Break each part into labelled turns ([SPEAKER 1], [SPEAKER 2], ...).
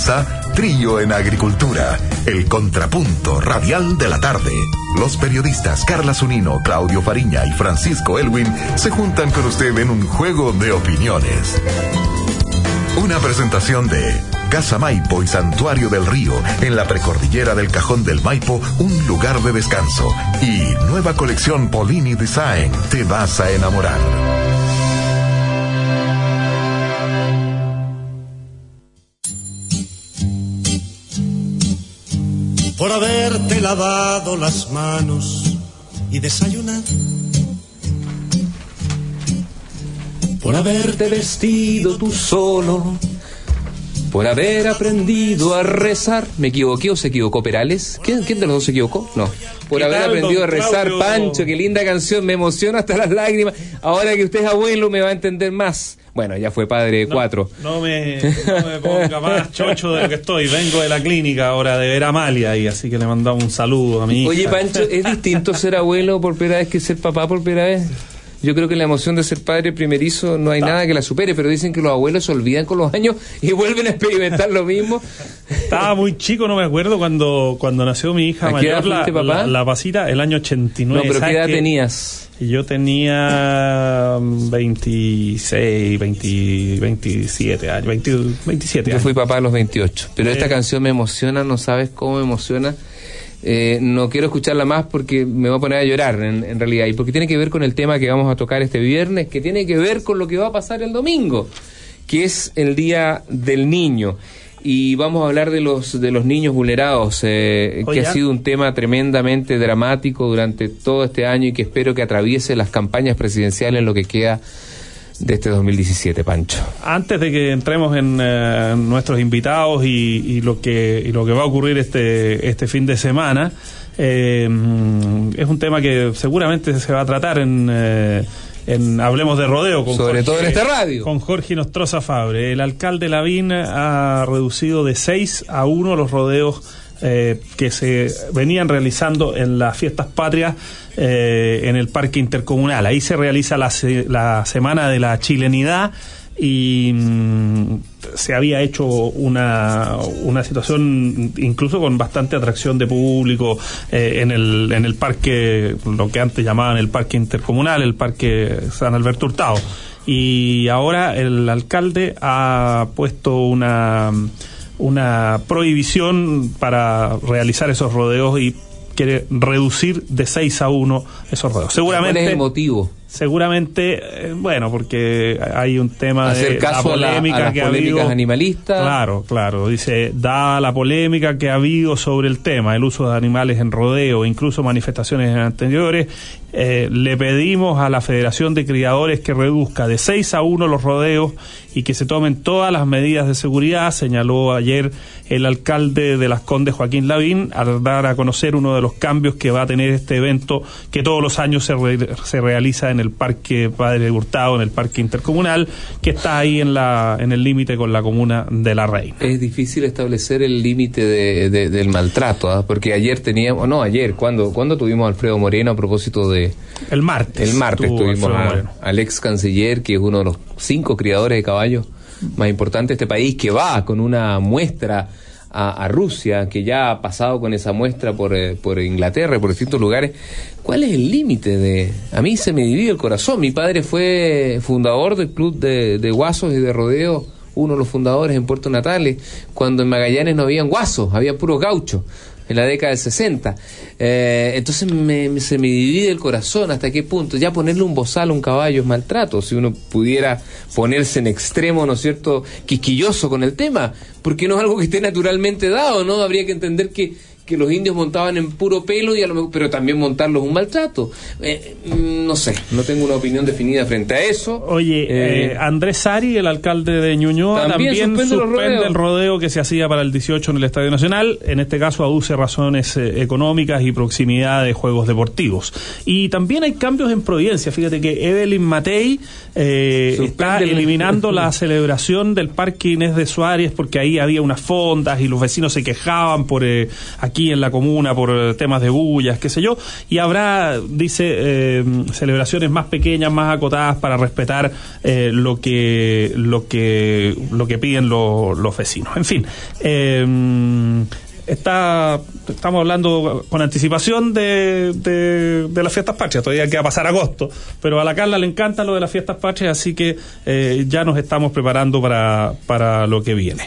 [SPEAKER 1] comienza Trío en Agricultura, el contrapunto radial de la tarde. Los periodistas Carla Zunino, Claudio Fariña y Francisco Elwin se juntan con usted en un juego de opiniones. Una presentación de Casa Maipo y Santuario del Río, en la precordillera del Cajón del Maipo, un lugar de descanso. Y nueva colección Polini Design, te vas a enamorar.
[SPEAKER 2] Por haberte lavado las manos y desayunado,
[SPEAKER 3] por haberte vestido tú solo, por haber aprendido a rezar. ¿Me equivoqué o se equivocó Perales? ¿Quién de los dos se equivocó? No. Por haber aprendido a rezar, Claudio. Pancho, qué linda canción, me emociona hasta las lágrimas. Ahora que usted es abuelo me va a entender más. Bueno, ya fue padre de 4.
[SPEAKER 4] No me ponga más chocho de lo que estoy. Vengo de la clínica ahora de ver a Amalia y así que le mandamos un saludo a mi hija.
[SPEAKER 3] Oye, Pancho, ¿es distinto ser abuelo por primera vez que ser papá por primera vez? Yo creo que la emoción de ser padre primerizo no hay nada que la supere, pero dicen que los abuelos se olvidan con los años y vuelven a experimentar lo mismo.
[SPEAKER 4] Estaba muy chico, no me acuerdo, cuando nació mi hija mayor, la Pasita, el año 89.
[SPEAKER 3] No, pero ¿qué edad tenías?
[SPEAKER 4] Yo tenía 26, 27 años, 27 años.
[SPEAKER 3] Yo fui papá a los 28, pero esta canción me emociona, no sabes cómo me emociona. No quiero escucharla más porque me voy a poner a llorar en realidad, y porque tiene que ver con el tema que vamos a tocar este viernes, que tiene que ver con lo que va a pasar el domingo, que es el Día del Niño, y vamos a hablar de los niños vulnerados, que ha sido un tema tremendamente dramático durante todo este año y que espero que atraviese las campañas presidenciales en lo que queda de este 2017, Pancho.
[SPEAKER 4] Antes de que entremos en nuestros invitados y lo que va a ocurrir este fin de semana, es un tema que seguramente se va a tratar en Hablemos de Rodeo,
[SPEAKER 3] sobre todo en esta radio,
[SPEAKER 4] con Jorge Nostroza Fabre. El alcalde Lavín ha reducido de 6-1 los rodeos que se venían realizando en las fiestas patrias en el Parque Intercomunal. Ahí se realiza la Semana de la Chilenidad y se había hecho una situación incluso con bastante atracción de público en el parque, lo que antes llamaban el Parque Intercomunal, el Parque San Alberto Hurtado. Y ahora el alcalde ha puesto una prohibición para realizar esos rodeos y quiere reducir de 6-1 esos rodeos. Seguramente.
[SPEAKER 3] ¿Cuál es el motivo?
[SPEAKER 4] Seguramente, bueno, porque hay un tema
[SPEAKER 3] hacer
[SPEAKER 4] de
[SPEAKER 3] caso
[SPEAKER 4] la polémica
[SPEAKER 3] a las
[SPEAKER 4] que
[SPEAKER 3] polémicas
[SPEAKER 4] ha habido,
[SPEAKER 3] animalistas.
[SPEAKER 4] Claro, dice, dada la polémica que ha habido sobre el tema, el uso de animales en rodeo, incluso manifestaciones anteriores, le pedimos a la Federación de Criadores que reduzca de 6-1 los rodeos y que se tomen todas las medidas de seguridad, señaló ayer el alcalde de Las Condes, Joaquín Lavín, al dar a conocer uno de los cambios que va a tener este evento que todos los años se realiza en el Parque Padre Hurtado, en el Parque Intercomunal, que está ahí en el límite con la comuna de La Reina.
[SPEAKER 3] Es difícil establecer el límite del maltrato, ¿eh? Porque ayer ¿cuándo tuvimos a Alfredo Moreno a propósito de...
[SPEAKER 4] El martes
[SPEAKER 3] tuvimos al ex canciller, que es uno de los 5 criadores de caballos más importantes de este país, que va con una muestra a Rusia, que ya ha pasado con esa muestra por Inglaterra y por distintos lugares. ¿Cuál es el límite a mí se me divide el corazón? Mi padre fue fundador del club de guasos y de rodeo, uno de los fundadores en Puerto Natales, cuando en Magallanes no habían guasos, había puros gauchos, en la década del 60. Entonces se me divide el corazón hasta qué punto ya ponerle un bozal a un caballo es maltrato. Si uno pudiera ponerse en extremo, ¿no es cierto?, quisquilloso con el tema, porque no es algo que esté naturalmente dado, ¿no? Habría que entender que los indios montaban en puro pelo y a lo mejor, pero también montarlos es un maltrato. No sé, no tengo una opinión definida frente a eso.
[SPEAKER 4] Oye, Andrés Sari, el alcalde de Ñuñoa, también suspende el rodeo que se hacía para el 18 en el Estadio Nacional. En este caso aduce razones económicas y proximidad de juegos deportivos. Y también hay cambios en Providencia. Fíjate que Evelyn Matei está eliminando la celebración del Parque Inés de Suárez porque ahí había unas fondas y los vecinos se quejaban por aquí aquí en la comuna por temas de bullas, qué sé yo, y habrá, dice, celebraciones más pequeñas, más acotadas para respetar lo que piden los vecinos. En fin, estamos hablando con anticipación de las fiestas patrias. Todavía queda pasar agosto, pero a la Carla le encanta lo de las fiestas patrias, así que ya nos estamos preparando para lo que viene.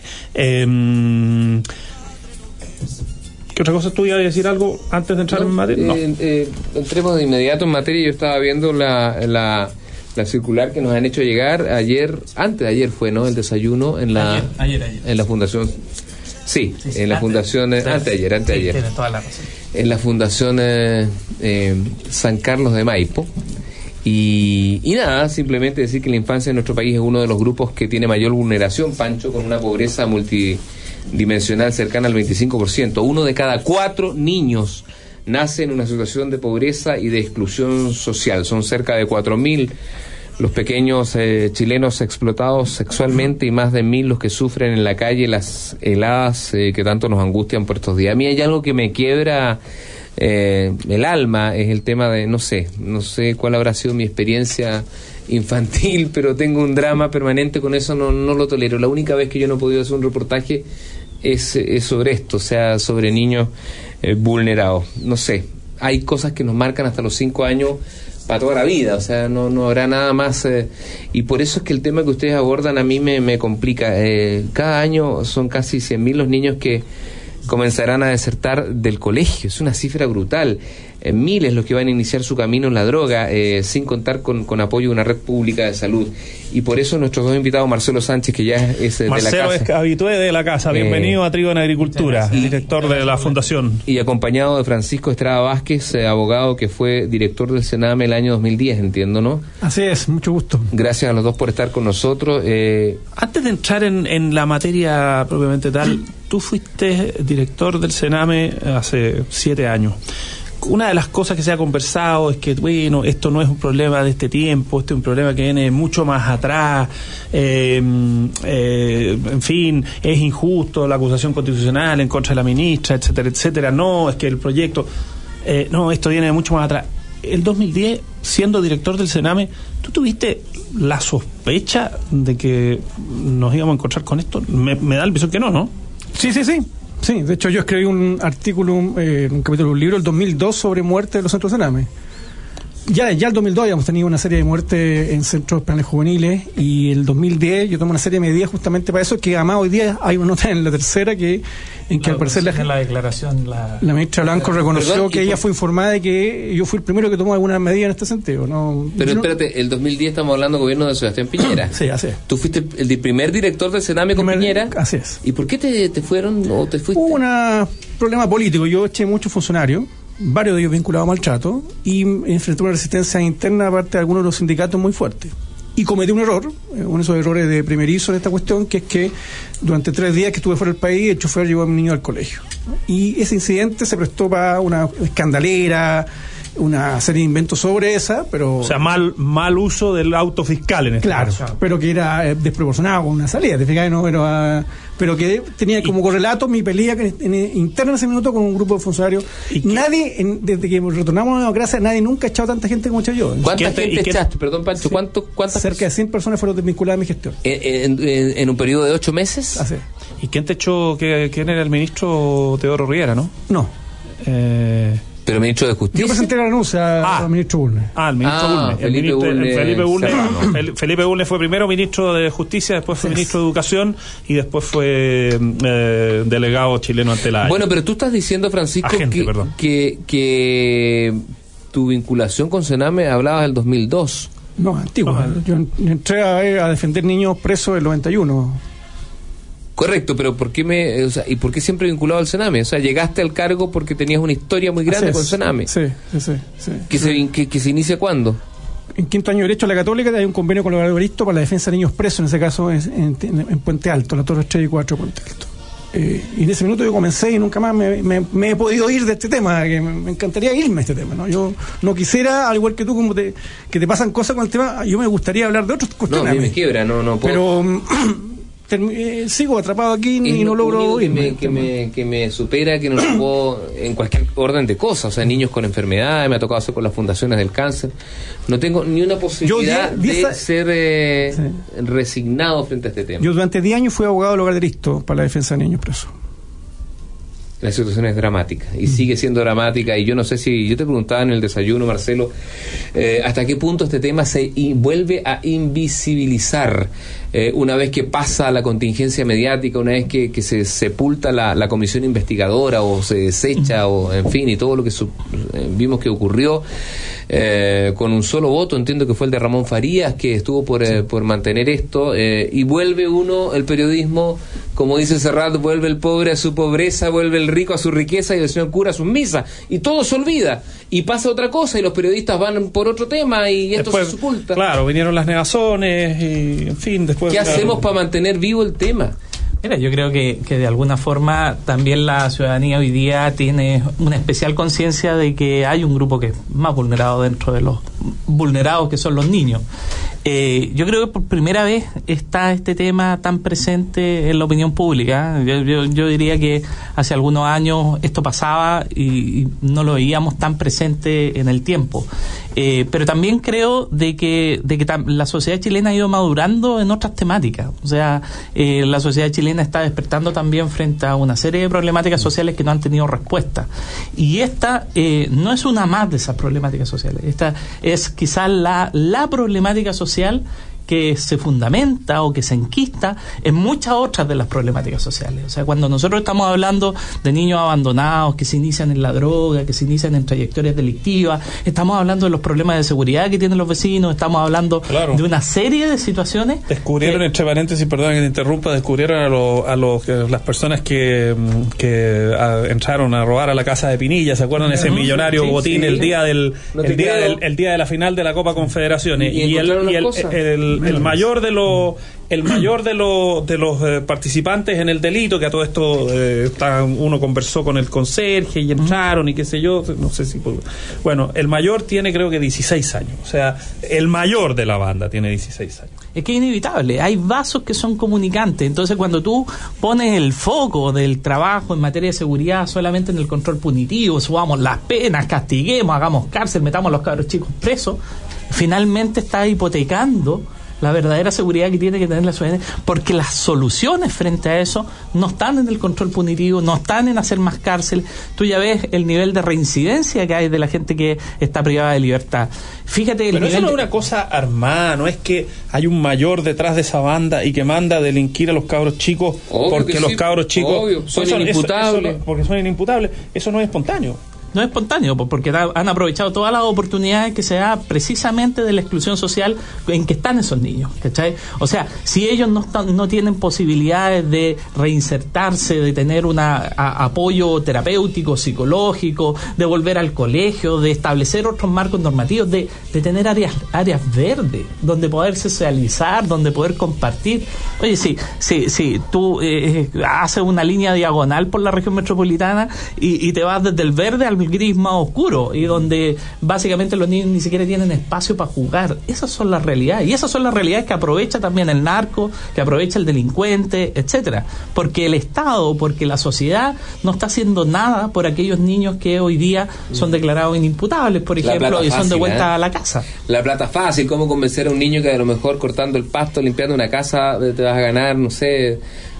[SPEAKER 4] ¿Qué otra cosa tú ibas a decir algo antes de entrar en materia? No.
[SPEAKER 3] Entremos de inmediato en materia. Yo estaba viendo la circular que nos han hecho llegar antes de ayer fue, ¿no? El desayuno en la en la fundación. Sí, en la fundación anteayer.
[SPEAKER 5] Tiene toda la razón.
[SPEAKER 3] En la fundación San Carlos de Maipo. Y nada, simplemente decir que la infancia en nuestro país es uno de los grupos que tiene mayor vulneración, Pancho, con una pobreza multidimensional cercana al 25%. 1 de cada 4 niños nace en una situación de pobreza y de exclusión social. Son cerca de 4.000 los pequeños chilenos explotados sexualmente y más de 1.000 los que sufren en la calle las heladas que tanto nos angustian por estos días. A mí hay algo que me quiebra el alma, es el tema de, no sé cuál habrá sido mi experiencia infantil, pero tengo un drama permanente con eso, no lo tolero. La única vez que yo no he podido hacer un reportaje es sobre esto, o sea, sobre niños vulnerados. No sé, hay cosas que nos marcan hasta los 5 años para toda la vida, o sea, no habrá nada más, y por eso es que el tema que ustedes abordan a mí me complica. Cada año son casi 100.000 los niños que comenzarán a desertar del colegio. Es una cifra brutal. Miles los que van a iniciar su camino en la droga, sin contar con apoyo de una red pública de salud. Y por eso nuestros dos invitados, Marcelo Sánchez, que ya es de la casa.
[SPEAKER 4] Marcelo es habitué de la casa. Bienvenido a Trigo en Agricultura, director de la Fundación.
[SPEAKER 3] Y acompañado de Francisco Estrada Vázquez, abogado que fue director del Sename el año 2010, entiendo, ¿no?
[SPEAKER 6] Así es, mucho gusto.
[SPEAKER 3] Gracias a los dos por estar con nosotros.
[SPEAKER 4] Antes de entrar en la materia propiamente tal, tú fuiste director del Sename hace 7 años. Una de las cosas que se ha conversado es que, bueno, esto no es un problema de este tiempo, este es un problema que viene mucho más atrás, en fin, es injusto la acusación constitucional en contra de la ministra, etcétera, etcétera. No, es que el proyecto, no, esto viene mucho más atrás. El 2010, siendo director del Sename, ¿tú tuviste la sospecha de que nos íbamos a encontrar con esto? Me da el visor que no.
[SPEAKER 6] Sí. Sí, de hecho yo escribí un artículo, un capítulo de un libro, el 2002, sobre muerte de los centros Sename. Ya el 2002 habíamos tenido una serie de muertes en centros penales juveniles, y el 2010 yo tomé una serie de medidas justamente para eso, que además hoy día hay una nota en La Tercera en que al parecer
[SPEAKER 5] la declaración
[SPEAKER 6] la ministra Blanco reconoció que ella fue informada de que yo fui el primero que tomó algunas medidas en este sentido.
[SPEAKER 3] Pero espérate, el 2010 estamos hablando del gobierno de Sebastián Piñera.
[SPEAKER 6] Sí, así es.
[SPEAKER 3] ¿Tú fuiste el primer director del Sename con Piñera?
[SPEAKER 6] Así es.
[SPEAKER 3] ¿Y por qué te fueron o te fuiste?
[SPEAKER 6] Hubo un problema político. Yo eché muchos funcionarios, varios de ellos vinculados a maltrato, y enfrenté una resistencia interna aparte de algunos de los sindicatos muy fuerte. Y cometí un error, uno de esos errores de primerizo en esta cuestión, que es que durante 3 días que estuve fuera del país, el chofer llevó a mi niño al colegio. Y ese incidente se prestó para una escandalera, una serie de inventos sobre esa, pero...
[SPEAKER 4] O sea, mal uso del auto fiscal en este caso.
[SPEAKER 6] Claro, pero que era desproporcionado con una salida, ¿te fijas? No, pero que tenía como correlato mi pelea interna en ese minuto con un grupo de funcionarios. Nadie, desde que retornamos a la democracia, nadie nunca ha echado tanta gente como he hecho yo.
[SPEAKER 3] ¿Cuánta gente echaste? Perdón, Pancho,
[SPEAKER 6] sí,
[SPEAKER 3] ¿cuántas?
[SPEAKER 6] Cerca de 100 personas fueron desvinculadas a mi gestión.
[SPEAKER 3] ¿En un periodo de 8 meses?
[SPEAKER 6] Así.
[SPEAKER 4] ¿Y quién te echó? ¿Quién era el ministro? Teodoro Riera, ¿no?
[SPEAKER 6] No.
[SPEAKER 3] Pero ministro de Justicia.
[SPEAKER 6] Yo presenté la renuncia al ministro Bulnes.
[SPEAKER 4] El ministro Bulnes. Felipe Bulnes fue primero ministro de Justicia, después fue ministro de Educación y después fue delegado chileno ante la ANI.
[SPEAKER 3] Bueno, pero tú estás diciendo, Francisco, que tu vinculación con Sename hablabas del 2002.
[SPEAKER 6] No, antiguo. Yo entré a defender niños presos del 91.
[SPEAKER 3] Correcto, pero ¿por qué ¿y por qué siempre vinculado al Sename? O sea, llegaste al cargo porque tenías una historia muy grande con Sename.
[SPEAKER 6] Sí.
[SPEAKER 3] ¿Que se inicia cuándo?
[SPEAKER 6] En 5º año de Derecho a la Católica hay un convenio con el Evaristo para la defensa de niños presos, en ese caso en Puente Alto, la Torre 3 y 4 Puente Alto. Y en ese minuto yo comencé y nunca más me he podido ir de este tema, que me encantaría irme a este tema, ¿no? Yo no quisiera, al igual que tú, que te pasan cosas con el tema, yo me gustaría hablar de otras cuestiones.
[SPEAKER 3] No, a mí me quiebra, no puedo.
[SPEAKER 6] Pero sigo atrapado aquí y no logro irme.
[SPEAKER 3] Que me supera, que no lo puedo en cualquier orden de cosas. O sea, niños con enfermedades, me ha tocado hacer con las fundaciones del cáncer. No tengo ni una posibilidad de ser resignado frente a este tema.
[SPEAKER 6] Yo durante 10 años fui abogado del Hogar de Cristo para la defensa de niños presos.
[SPEAKER 3] La situación es dramática y sigue siendo dramática, y yo no sé si, yo te preguntaba en el desayuno, Marcelo, hasta qué punto este tema se vuelve a invisibilizar una vez que pasa la contingencia mediática, una vez que se sepulta la comisión investigadora o se desecha, o en fin, y todo lo que vimos que ocurrió con un solo voto, entiendo que fue el de Ramón Farías, que estuvo por mantener esto, y vuelve el periodismo, como dice Serrat, vuelve el pobre a su pobreza, vuelve el rico a su riqueza y el señor cura a sus misas, y todo se olvida y pasa otra cosa y los periodistas van por otro tema y esto
[SPEAKER 4] después,
[SPEAKER 3] se oculta.
[SPEAKER 4] Claro, vinieron las negaciones y en fin, después...
[SPEAKER 3] ¿Qué hacemos para mantener vivo el tema?
[SPEAKER 5] Mira, yo creo que de alguna forma también la ciudadanía hoy día tiene una especial conciencia de que hay un grupo que es más vulnerado dentro de los vulnerados, que son los niños. Yo creo que por primera vez está este tema tan presente en la opinión pública. Yo diría que hace algunos años esto pasaba y no lo veíamos tan presente en el tiempo. Pero también creo de que la sociedad chilena ha ido madurando en otras temáticas. O sea, la sociedad chilena está despertando también frente a una serie de problemáticas sociales que no han tenido respuesta. Y esta no es una más de esas problemáticas sociales. Esta es quizás la problemática social que se fundamenta o que se enquista en muchas otras de las problemáticas sociales. O sea, cuando nosotros estamos hablando de niños abandonados que se inician en la droga, que se inician en trayectorias delictivas, estamos hablando de los problemas de seguridad que tienen los vecinos, estamos hablando de una serie de situaciones.
[SPEAKER 4] Descubrieron, entre paréntesis, perdón que te interrumpa, descubrieron a las personas que entraron a robar a la casa de Pinilla, ¿se acuerdan? Ese millonario botín el día de la final de la Copa Confederaciones, y el mayor de los participantes en el delito, que a todo esto uno conversó con el conserje y entraron y qué sé yo, no sé si bueno, el mayor tiene creo que 16 años, o sea, el mayor de la banda tiene 16 años.
[SPEAKER 5] Es que es inevitable, hay vasos que son comunicantes. Entonces, cuando tú pones el foco del trabajo en materia de seguridad solamente en el control punitivo, subamos las penas, castiguemos, hagamos cárcel, metamos a los cabros chicos presos, finalmente está hipotecando la verdadera seguridad que tiene que tener la ciudadanía, porque las soluciones frente a eso no están en el control punitivo, no están en hacer más cárceles. Tú ya ves el nivel de reincidencia que hay de la gente que está privada de libertad. Fíjate,
[SPEAKER 4] pero eso no es una cosa armada, no es que hay un mayor detrás de esa banda y que manda a delinquir a los cabros chicos, obvio, porque los cabros chicos
[SPEAKER 3] son inimputables.
[SPEAKER 4] Porque son inimputables. Eso no es espontáneo.
[SPEAKER 5] No es espontáneo, porque han aprovechado todas las oportunidades que se da precisamente de la exclusión social en que están esos niños, ¿cachai? O sea, si ellos no tienen posibilidades de reinsertarse, de tener un apoyo terapéutico, psicológico, de volver al colegio, de establecer otros marcos normativos, de tener áreas verdes, donde poder socializar, donde poder compartir. Oye, sí, tú haces una línea diagonal por la región metropolitana y te vas desde el verde al gris más oscuro, y donde básicamente los niños ni siquiera tienen espacio para jugar. Esas son las realidades, y esas son las realidades que aprovecha también el narco, que aprovecha el delincuente, etcétera, porque el Estado, porque la sociedad no está haciendo nada por aquellos niños que hoy día son declarados inimputables, por ejemplo, y son de vuelta a la casa.
[SPEAKER 3] La plata fácil, cómo convencer a un niño que a lo mejor cortando el pasto, limpiando una casa, te vas a ganar, no sé,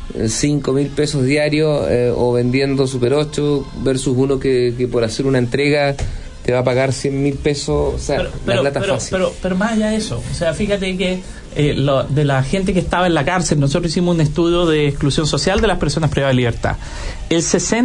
[SPEAKER 3] 5.000 pesos diarios, o vendiendo Super 8 versus uno que por hacer una entrega te va a pagar 100.000 pesos. O sea, la plata fácil.
[SPEAKER 5] Pero más allá de eso, o sea, fíjate que de la gente que estaba en la cárcel, nosotros hicimos un estudio de exclusión social de las personas privadas de libertad. El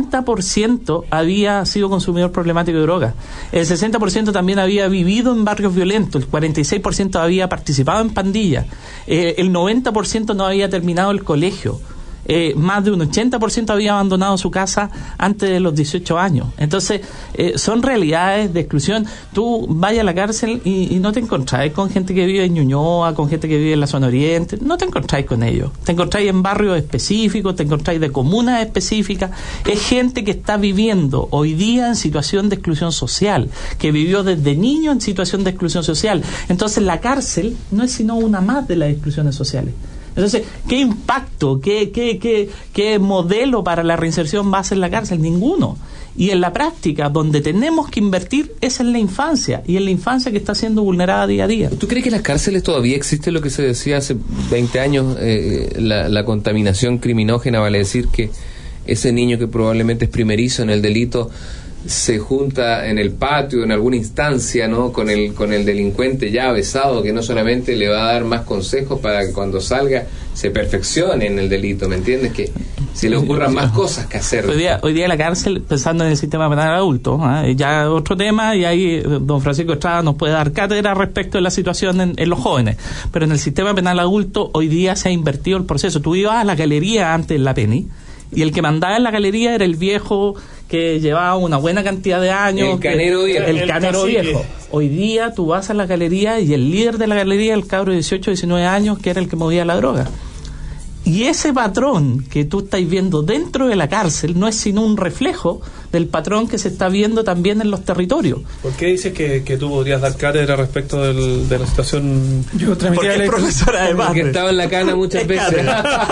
[SPEAKER 5] 60% había sido consumidor problemático de drogas. El 60% también había vivido en barrios violentos. El 46% había participado en pandillas. El 90% no había terminado el colegio. Más de un 80% había abandonado su casa antes de los 18 años. Entonces, son realidades de exclusión. Tú vayas a la cárcel y no te encontráis con gente que vive en Ñuñoa, con gente que vive en la zona oriente. No te encontráis con ellos. Te encontráis en barrios específicos, te encontráis de comunas específicas. Es gente que está viviendo hoy día en situación de exclusión social, que vivió desde niño en situación de exclusión social. Entonces, la cárcel no es sino una más de las exclusiones sociales. Entonces, ¿qué impacto, qué modelo para la reinserción va a ser la cárcel? Ninguno. Y en la práctica, donde tenemos que invertir es en la infancia, y en la infancia que está siendo vulnerada día a día.
[SPEAKER 3] ¿Tú crees que en las cárceles todavía existe lo que se decía hace 20 años, la contaminación criminógena? Vale decir que ese niño que probablemente es primerizo en el delito se junta en el patio, en alguna instancia, ¿no?, con el delincuente ya avesado, que no solamente le va a dar más consejos para que cuando salga se perfeccione en el delito, ¿me entiendes? Que se le ocurran más cosas que hacer.
[SPEAKER 5] Hoy día la cárcel, pensando en el sistema penal adulto, ya otro tema, y ahí don Francisco Estrada nos puede dar cátedra respecto de la situación en los jóvenes, pero en el sistema penal adulto hoy día se ha invertido el proceso. Tú ibas a la galería antes en la Penny, y el que mandaba en la galería era el viejo que llevaba una buena cantidad de años.
[SPEAKER 3] El canero viejo.
[SPEAKER 5] El canero viejo. Hoy día tú vas a la galería y el líder de la galería es el cabro de 18, 19 años, que era el que movía la droga. Y ese patrón que tú estás viendo dentro de la cárcel no es sino un reflejo del patrón que se está viendo también en los territorios.
[SPEAKER 4] ¿Por qué dices que tú podrías dar cátedra respecto de la situación?
[SPEAKER 6] Yo
[SPEAKER 5] porque es profesora de
[SPEAKER 3] porque estaba en la cana muchas veces.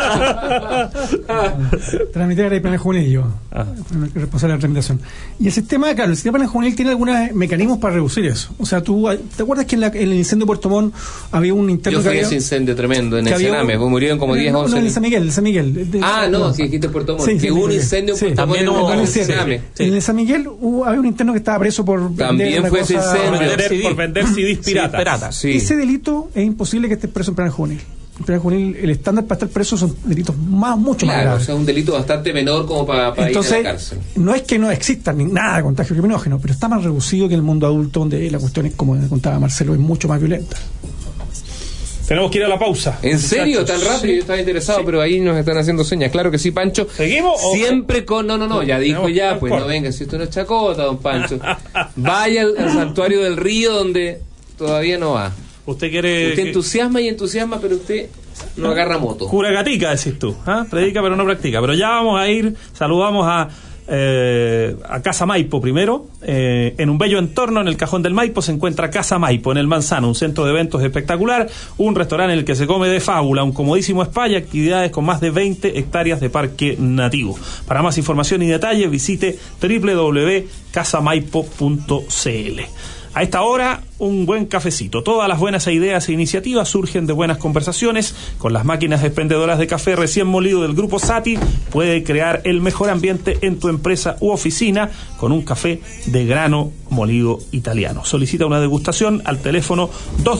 [SPEAKER 6] Transmití la penal juvenil yo, responsable de la tramitación. Y el sistema penal juvenil tiene algunos mecanismos para reducir eso. O sea, ¿tú te acuerdas que en el incendio de Puerto Montt había un interno?
[SPEAKER 3] Yo fui ese incendio tremendo en el Sename, murieron como 10 o 11.
[SPEAKER 6] En San Miguel.
[SPEAKER 3] Si dijiste Puerto Montt, que hubo un incendio en Puerto Montt en el Sename.
[SPEAKER 6] En el San Miguel había un interno que estaba preso por
[SPEAKER 4] vender CDs piratas.
[SPEAKER 6] Sí. Ese delito es imposible que esté preso en penal juvenil. En penal juvenil el estándar para estar preso son delitos mucho más graves.
[SPEAKER 3] O sea, un delito bastante menor como para
[SPEAKER 6] entonces,
[SPEAKER 3] ir a la cárcel.
[SPEAKER 6] No es que no exista nada de contagio criminógeno, pero está más reducido que en el mundo adulto, donde la cuestión es, como contaba Marcelo, es mucho más violenta.
[SPEAKER 4] Tenemos que ir a la pausa.
[SPEAKER 3] ¿En serio? ¿Tan rápido? Sí. Yo estaba interesado, pero ahí nos están haciendo señas. Claro que sí, Pancho.
[SPEAKER 4] ¿Seguimos?
[SPEAKER 3] Siempre con... No, ya dijo ya, pues no venga, si esto no es chacota, don Pancho. Vaya al santuario del río, donde todavía no va.
[SPEAKER 4] Usted quiere...
[SPEAKER 3] Usted entusiasma, pero usted no agarra moto.
[SPEAKER 4] Cura gatica, decís tú. Predica, pero no practica. Pero ya vamos a ir, saludamos a Casa Maipo primero. En un bello entorno en el Cajón del Maipo se encuentra Casa Maipo en el Manzano, un centro de eventos espectacular, un restaurante en el que se come de fábula, un comodísimo spa y actividades con más de 20 hectáreas de parque nativo. Para más información y detalles visite www.casamaipo.cl. A esta hora, un buen cafecito. Todas las buenas ideas e iniciativas surgen de buenas conversaciones. Con las máquinas expendedoras de café recién molido del Grupo Sati, puede crear el mejor ambiente en tu empresa u oficina con un café de grano molido italiano. Solicita una degustación al teléfono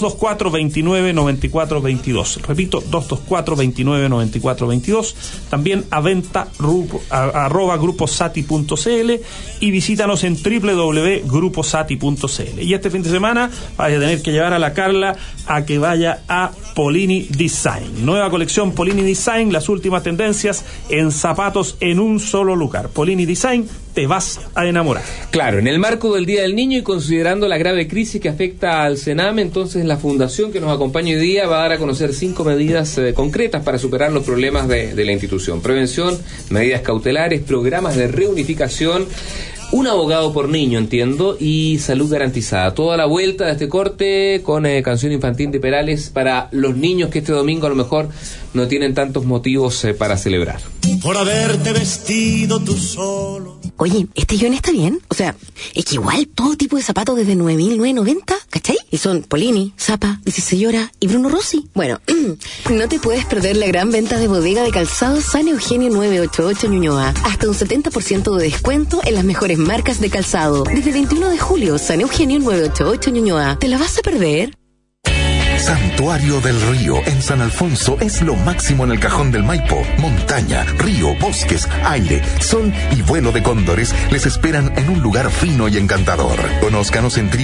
[SPEAKER 4] 224-29-94-22. Repito, 224-29-94-22. También a venta @gruposati.cl y visítanos en www.gruposati.cl. Y este fin de semana vaya a tener que llevar a la Carla a que vaya a Polini Design. Nueva colección Polini Design, las últimas tendencias en zapatos en un solo lugar. Polini Design, te vas a enamorar.
[SPEAKER 3] Claro, en el marco del Día del Niño y considerando la grave crisis que afecta al Sename, entonces la fundación que nos acompaña hoy día va a dar a conocer 5 medidas concretas para superar los problemas de la institución. Prevención, medidas cautelares, programas de reunificación, un abogado por niño, entiendo, y salud garantizada. Toda la vuelta de este corte con canción infantil de Perales para los niños que este domingo a lo mejor no tienen tantos motivos para celebrar.
[SPEAKER 2] Por haberte vestido tú solo.
[SPEAKER 7] Oye, ¿este John está bien? O sea, es que igual todo tipo de zapatos desde 9.990, ¿cachai? Y son Polini, Zapa, 16 Horas y Bruno Rossi. Bueno, no te puedes perder la gran venta de bodega de calzados San Eugenio 988 Ñuñoa. Hasta un 70% de descuento en las mejores marcas de calzado. Desde el 21 de julio, San Eugenio 988 Ñuñoa. ¿Te la vas a perder?
[SPEAKER 1] Santuario del Río en San Alfonso es lo máximo en el Cajón del Maipo. Montaña, río, bosques, aire, sol y vuelo de cóndores les esperan en un lugar fino y encantador. Conózcanos en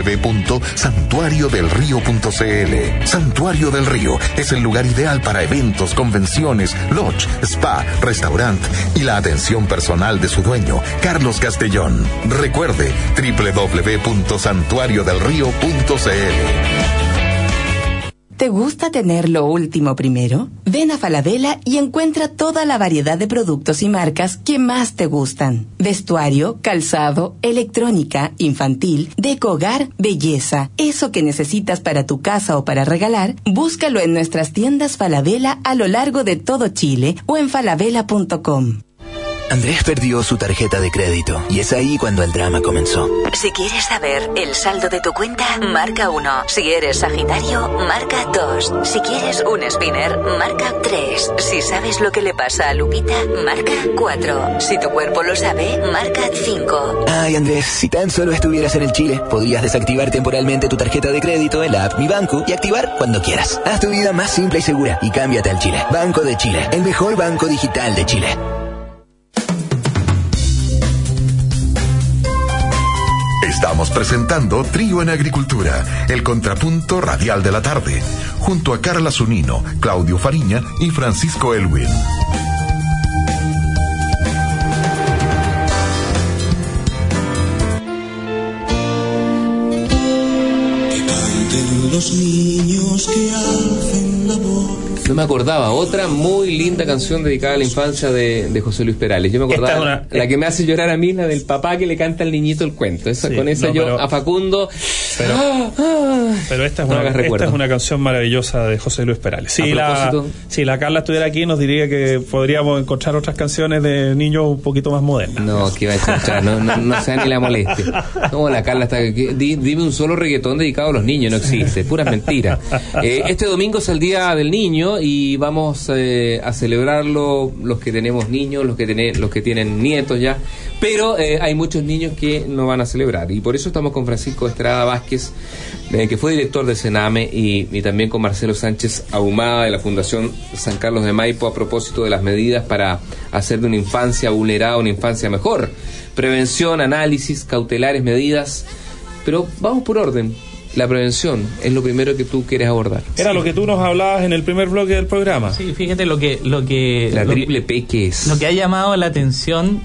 [SPEAKER 1] www.santuariodelrío.cl. Santuario del Río es el lugar ideal para eventos, convenciones, lodge, spa, restaurante y la atención personal de su dueño, Carlos Castellón. Recuerde www.santuariodelrío.cl.
[SPEAKER 8] ¿Te gusta tener lo último primero? Ven a Falabella y encuentra toda la variedad de productos y marcas que más te gustan. Vestuario, calzado, electrónica, infantil, decohogar, belleza. Eso que necesitas para tu casa o para regalar, búscalo en nuestras tiendas Falabella a lo largo de todo Chile o en falabella.com.
[SPEAKER 9] Andrés perdió su tarjeta de crédito y es ahí cuando el drama comenzó.
[SPEAKER 10] Si quieres saber el saldo de tu cuenta, marca 1. Si eres Sagitario, marca 2. Si quieres un spinner, marca 3. Si sabes lo que le pasa a Lupita, marca 4. Si tu cuerpo lo sabe, marca 5.
[SPEAKER 9] Ay, Andrés, si tan solo estuvieras en el Chile, podrías desactivar temporalmente tu tarjeta de crédito en la app Mi Banco y activar cuando quieras. Haz tu vida más simple y segura y cámbiate al Chile. Banco de Chile, el mejor banco digital de Chile.
[SPEAKER 1] Estamos presentando Trío en Agricultura, el contrapunto radial de la tarde, junto a Carla Zunino, Claudio Fariña y Francisco Elwin.
[SPEAKER 2] Que canten los niños, que alcen la voz.
[SPEAKER 3] No me acordaba, otra muy linda canción dedicada a la infancia de José Luis Perales. Yo me acordaba, la que me hace llorar a mí, la del papá que le canta al niñito el cuento. Esa, sí, con esa no, yo, a Facundo...
[SPEAKER 4] Pero esta es una canción maravillosa de José Luis Perales. Si la Carla estuviera aquí, nos diría que podríamos encontrar otras canciones de niños un poquito más modernas.
[SPEAKER 3] No, que iba a encontrar, no sea ni la molestia. No, la Carla está... Dime un solo reggaetón dedicado a los niños, no existe, puras mentiras. Este domingo es el Día del Niño y vamos a celebrarlo los que tenemos niños, los que tienen nietos ya, pero hay muchos niños que no van a celebrar, y por eso estamos con Francisco Estrada Vázquez, que fue director del Sename, y también con Marcelo Sánchez Ahumada de la Fundación San Carlos de Maipo, a propósito de las medidas para hacer de una infancia vulnerada una infancia mejor. Prevención, análisis, cautelares, medidas, pero vamos por orden. La prevención es lo primero que tú quieres abordar.
[SPEAKER 4] Era lo que tú nos hablabas en el primer bloque del programa.
[SPEAKER 5] Sí, fíjate lo que
[SPEAKER 3] la triple P que es.
[SPEAKER 5] Lo que ha llamado la atención,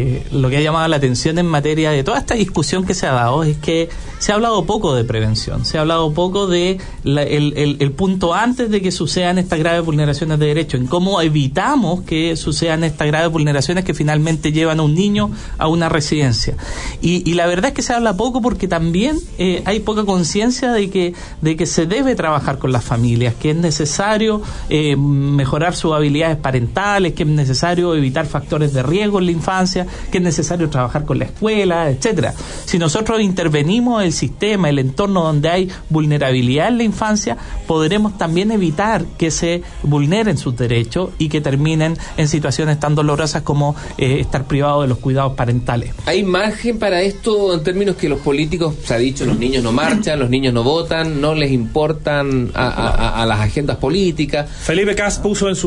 [SPEAKER 5] en materia de toda esta discusión que se ha dado es que se ha hablado poco de prevención, se ha hablado poco de el punto antes de que sucedan estas graves vulneraciones de derechos, en cómo evitamos que sucedan estas graves vulneraciones que finalmente llevan a un niño a una residencia. Y la verdad es que se habla poco porque también hay poca conciencia de que se debe trabajar con las familias, que es necesario mejorar sus habilidades parentales, que es necesario evitar factores de riesgo en la infancia, que es necesario trabajar con la escuela, etcétera. Si nosotros intervenimos el sistema, el entorno donde hay vulnerabilidad en la infancia, podremos también evitar que se vulneren sus derechos y que terminen en situaciones tan dolorosas como estar privados de los cuidados parentales.
[SPEAKER 3] ¿Hay margen para esto en términos que los políticos, se ha dicho, los niños no marchan, los niños no votan, no les importan a las agendas políticas?
[SPEAKER 4] Felipe Cas puso en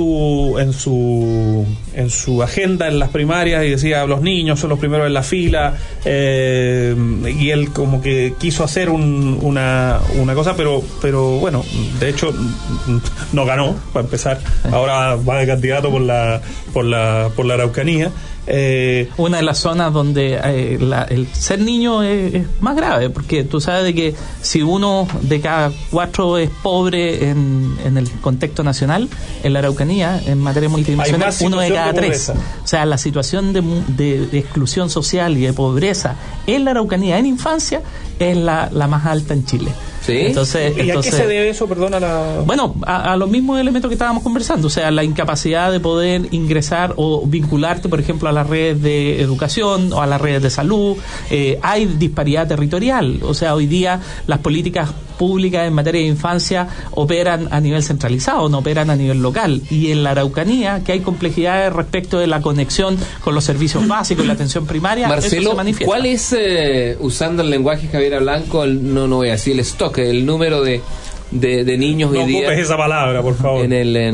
[SPEAKER 4] su agenda en las primarias y decía, los niños son los primeros en la fila, y él como que quiso hacer una cosa, pero bueno, de hecho no ganó, para empezar. Ahora va de candidato por la Araucanía.
[SPEAKER 5] Una de las zonas donde el ser niño es más grave, porque tú sabes de que si uno de cada 4 es pobre en el contexto nacional, en la Araucanía, en materia multidimensional, uno de cada 3. O sea, la situación de exclusión social y de pobreza en la Araucanía en infancia es la más alta en Chile.
[SPEAKER 3] ¿Sí?
[SPEAKER 5] Entonces,
[SPEAKER 4] ¿y a qué se debe eso?
[SPEAKER 5] Bueno, a los mismos elementos que estábamos conversando, o sea, la incapacidad de poder ingresar o vincularte, por ejemplo, a las redes de educación o a las redes de salud. Hay disparidad territorial, o sea, hoy día las políticas públicas en materia de infancia operan a nivel centralizado, no operan a nivel local, y en la Araucanía, que hay complejidades respecto de la conexión con los servicios básicos y la atención primaria.
[SPEAKER 3] Marcelo,
[SPEAKER 5] eso se manifiesta.
[SPEAKER 3] ¿Cuál es, usando el lenguaje Javier Blanco, no voy a decir el stock, el número de niños hoy día?
[SPEAKER 4] No ocupes esa palabra, por favor.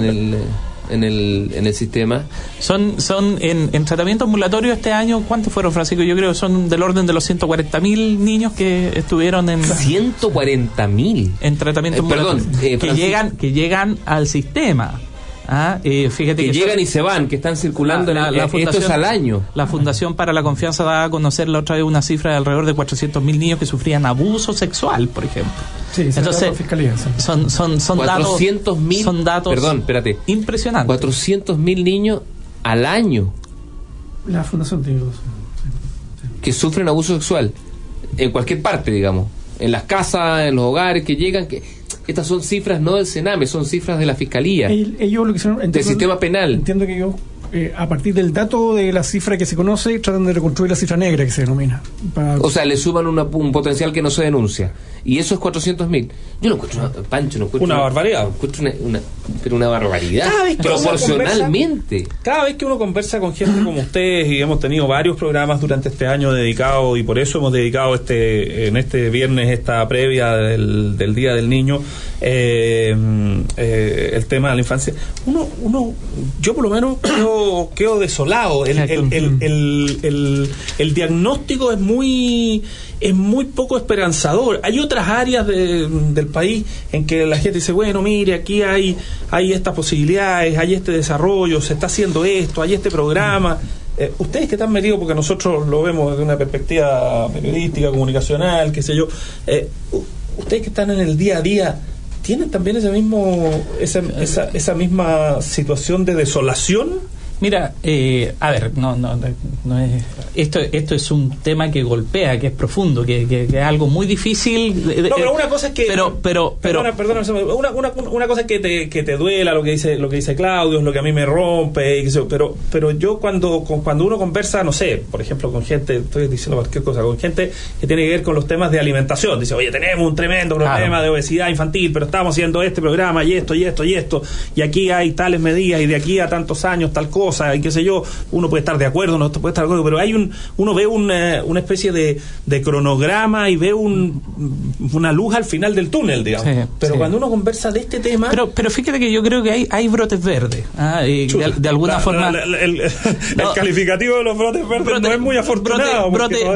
[SPEAKER 3] En el sistema.
[SPEAKER 5] Son en tratamiento ambulatorio este año, ¿cuántos fueron, Francisco? Yo creo que son del orden de los 140.000 niños que estuvieron en
[SPEAKER 3] 140.000
[SPEAKER 5] en tratamiento ambulatorio, que llegan al sistema. Fíjate
[SPEAKER 3] que llegan y se van, que están circulando esto es al año.
[SPEAKER 5] La Fundación para la Confianza da a conocer la otra vez una cifra de alrededor de 400.000 niños que sufrían abuso sexual, por ejemplo.
[SPEAKER 6] Sí, entonces fiscalía, sí.
[SPEAKER 5] son
[SPEAKER 3] 400.000,
[SPEAKER 5] son datos impresionantes.
[SPEAKER 3] 400.000 niños al año.
[SPEAKER 6] La Fundación
[SPEAKER 3] que sufren abuso sexual en cualquier parte, digamos, en las casas, en los hogares, que llegan, que estas son cifras no del Sename, son cifras de la Fiscalía,
[SPEAKER 6] ellos lo que hicieron,
[SPEAKER 3] del sistema penal.
[SPEAKER 6] Entiendo que ellos, a partir del dato de la cifra que se conoce, tratan de reconstruir la cifra negra que se denomina.
[SPEAKER 3] O sea, le suman un potencial que no se denuncia. Y eso es 400.000. Yo no encuentro, Pancho, no encuentro
[SPEAKER 4] una barbaridad.
[SPEAKER 3] Encuentro una barbaridad. Proporcionalmente.
[SPEAKER 4] Cada vez que uno conversa con gente como ustedes, y hemos tenido varios programas durante este año dedicados, y por eso hemos dedicado en este viernes esta previa del Día del Niño, el tema de la infancia, yo por lo menos quedo desolado. El diagnóstico es muy poco esperanzador. Hay otras áreas del país en que la gente dice, bueno, mire, aquí hay estas posibilidades, hay este desarrollo, se está haciendo esto, hay este programa. Ustedes que están metidos, porque nosotros lo vemos desde una perspectiva periodística, comunicacional, qué sé yo, ustedes que están en el día a día, ¿tienen también esa misma situación de desolación?
[SPEAKER 5] Mira, a ver, no es, esto es un tema que golpea, que es profundo, que es algo muy difícil.
[SPEAKER 4] Pero una cosa es que perdona, una cosa es que te duela lo que dice Claudio, es lo que a mí me rompe, pero yo cuando uno conversa, no sé, por ejemplo, con gente, estoy diciendo cualquier cosa, con gente que tiene que ver con los temas de alimentación, dice, oye, tenemos un tremendo problema de obesidad infantil, pero estamos haciendo este programa y esto, y aquí hay tales medidas, y de aquí a tantos años tal cosa, y qué sé yo, uno puede estar de acuerdo, no puede estar de acuerdo, pero uno ve una especie de cronograma y ve una luz al final del túnel, digamos. Sí, pero cuando uno conversa de este tema...
[SPEAKER 5] Pero fíjate que yo creo que hay brotes verdes. De alguna forma...
[SPEAKER 4] El calificativo de los brotes verdes no es muy afortunado.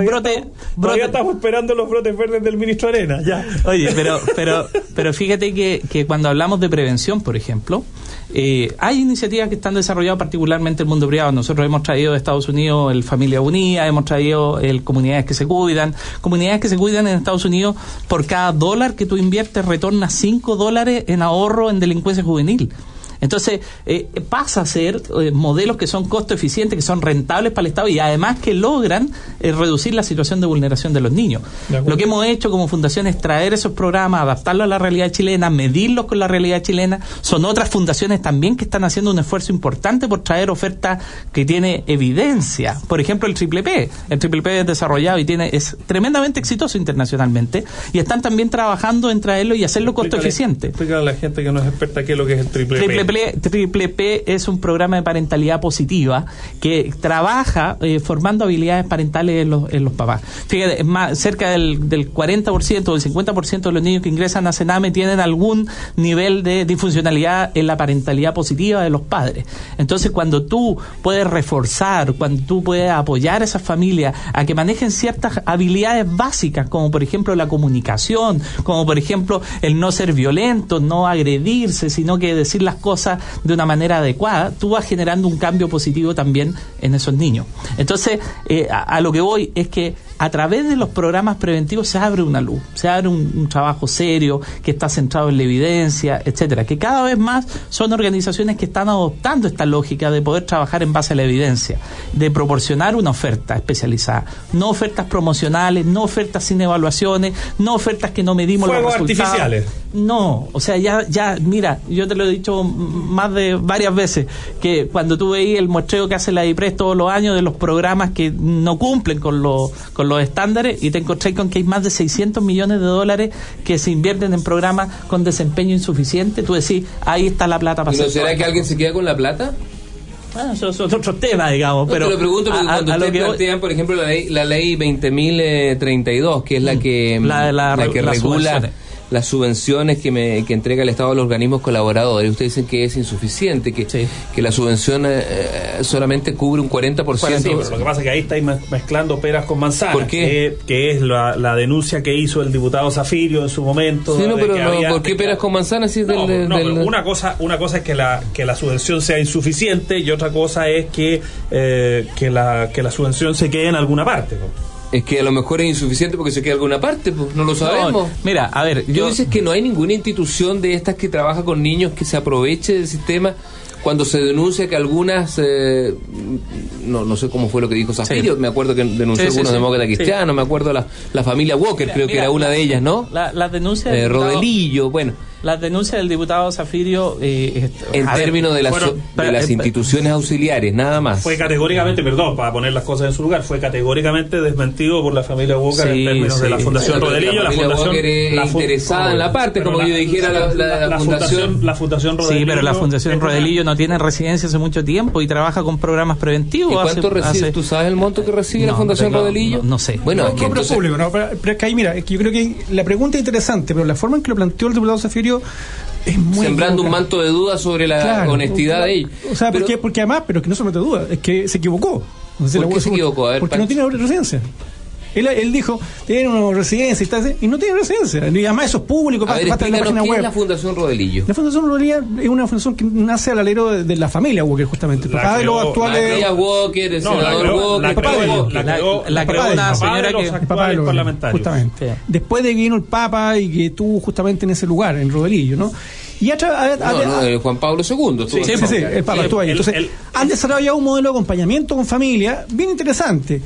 [SPEAKER 4] Todavía estamos esperando los brotes verdes del ministro Arena. Ya.
[SPEAKER 5] Oye, pero fíjate que cuando hablamos de prevención, por ejemplo, hay iniciativas que están desarrolladas particularmente el mundo privado. Nosotros hemos traído de Estados Unidos el Familia Unida, hemos traído Comunidades que se cuidan. Comunidades que se cuidan en Estados Unidos, por cada $1 que tú inviertes, retorna $5 en ahorro en delincuencia juvenil. Entonces, pasa a ser modelos que son costo eficientes, que son rentables para el Estado y además que logran reducir la situación de vulneración de los niños. Lo que hemos hecho como fundación es traer esos programas, adaptarlos a la realidad chilena, medirlos con la realidad chilena. Son otras fundaciones también que están haciendo un esfuerzo importante por traer ofertas que tiene evidencia. Por ejemplo, el Triple P. El Triple P es desarrollado y es tremendamente exitoso internacionalmente y están también trabajando en traerlo y hacerlo costo eficiente.
[SPEAKER 4] Explícale a la gente que no es experta qué es lo que es el Triple P.
[SPEAKER 5] Triple P es un programa de parentalidad positiva que trabaja formando habilidades parentales en los papás. Fíjate, cerca del 40% o del 50% de los niños que ingresan a Sename tienen algún nivel de disfuncionalidad en la parentalidad positiva de los padres. Entonces, cuando tú puedes reforzar, cuando tú puedes apoyar a esas familias a que manejen ciertas habilidades básicas, como por ejemplo la comunicación, como por ejemplo el no ser violento, no agredirse, sino que decir las cosas de una manera adecuada, tú vas generando un cambio positivo también en esos niños. Entonces, a lo que voy es que a través de los programas preventivos se abre una luz, se abre un trabajo serio que está centrado en la evidencia, etcétera, que cada vez más son organizaciones que están adoptando esta lógica de poder trabajar en base a la evidencia, de proporcionar una oferta especializada, no ofertas promocionales, no ofertas sin evaluaciones, no ofertas que no medimos los resultados.
[SPEAKER 4] Fuegos artificiales.
[SPEAKER 5] No, o sea, ya, mira, yo te lo he dicho más de varias veces, que cuando tú veías el muestreo que hace la IPRES todos los años de los programas que no cumplen con los estándares, y te encontré con que hay más de $600 millones que se invierten en programas con desempeño insuficiente. Tú decís, ahí está la plata para
[SPEAKER 3] hacer. ¿Y no será que alguien se queda con la plata?
[SPEAKER 5] Bueno, eso es otro tema, digamos. Pero
[SPEAKER 3] te lo pregunto porque cuando ustedes plantean, por ejemplo, la ley 20.032, que es la que regula las subvenciones que entrega el Estado a los organismos colaboradores. Ustedes dicen que es insuficiente, que la subvención solamente cubre un 40%.
[SPEAKER 4] Sí, pero lo que pasa es que ahí estáis mezclando peras con manzanas.
[SPEAKER 3] ¿Por qué?
[SPEAKER 4] Que es la denuncia que hizo el diputado Zafirio en su momento.
[SPEAKER 3] Sí, ¿por qué peras con manzanas? Si
[SPEAKER 4] una cosa es que la subvención sea insuficiente y otra cosa es que la subvención se quede en alguna parte, ¿no?
[SPEAKER 3] Es que a lo mejor es insuficiente porque se queda en alguna parte, pues no lo sabemos.
[SPEAKER 5] No, mira, a ver,
[SPEAKER 3] yo dices que no hay ninguna institución de estas que trabaja con niños que se aproveche del sistema cuando se denuncia que algunas no sé cómo fue lo que dijo Zafirio, me acuerdo que denunció algunos demócratas cristianos, me acuerdo la familia Walker, creo que era una de ellas, ¿no?
[SPEAKER 5] La denuncia
[SPEAKER 3] Rodelillo, bueno.
[SPEAKER 5] La denuncia del diputado Zafirio
[SPEAKER 3] en términos de las instituciones auxiliares, nada más.
[SPEAKER 4] Fue categóricamente, para poner las cosas en su lugar, fue categóricamente desmentido por la familia Walker en términos de la Fundación Rodelillo.
[SPEAKER 3] La Fundación Walker es interesada en la parte, como yo dijera la Fundación
[SPEAKER 4] Rodelillo.
[SPEAKER 5] Sí, pero la Fundación Rodelillo no tiene residencia hace mucho tiempo y trabaja con programas preventivos.
[SPEAKER 3] ¿Y cuánto recibe? ¿Tú sabes el monto que recibe la Fundación Rodelillo?
[SPEAKER 5] No sé.
[SPEAKER 3] Bueno,
[SPEAKER 6] es que público, pero es que ahí, mira, es que yo creo que la pregunta es interesante, pero la forma en que lo planteó el diputado Zafirio es muy
[SPEAKER 3] sembrando un manto de dudas sobre la honestidad de ellos.
[SPEAKER 6] O sea, porque además, pero es que no se mete duda, es que se equivocó.
[SPEAKER 3] ¿Por qué se equivocó? A ver,
[SPEAKER 6] porque no tiene residencia. Él dijo, tiene una residencia y no tiene residencia. Y además eso es público.
[SPEAKER 3] A ver, explícanos, ¿qué es la Fundación Rodelillo?
[SPEAKER 6] La Fundación Rodelillo es una fundación que nace al alero de la familia Walker, justamente.
[SPEAKER 3] La creó Walker, el senador Walker.
[SPEAKER 5] La creó una señora que...
[SPEAKER 6] El papá de los parlamentarios. Justamente. Sí. Después de que vino el Papa y que estuvo justamente en ese lugar, en Rodelillo, ¿no? Y
[SPEAKER 3] Juan Pablo II.
[SPEAKER 6] Sí, el Papa estuvo ahí. Entonces, han desarrollado un modelo de acompañamiento con familia bien interesante.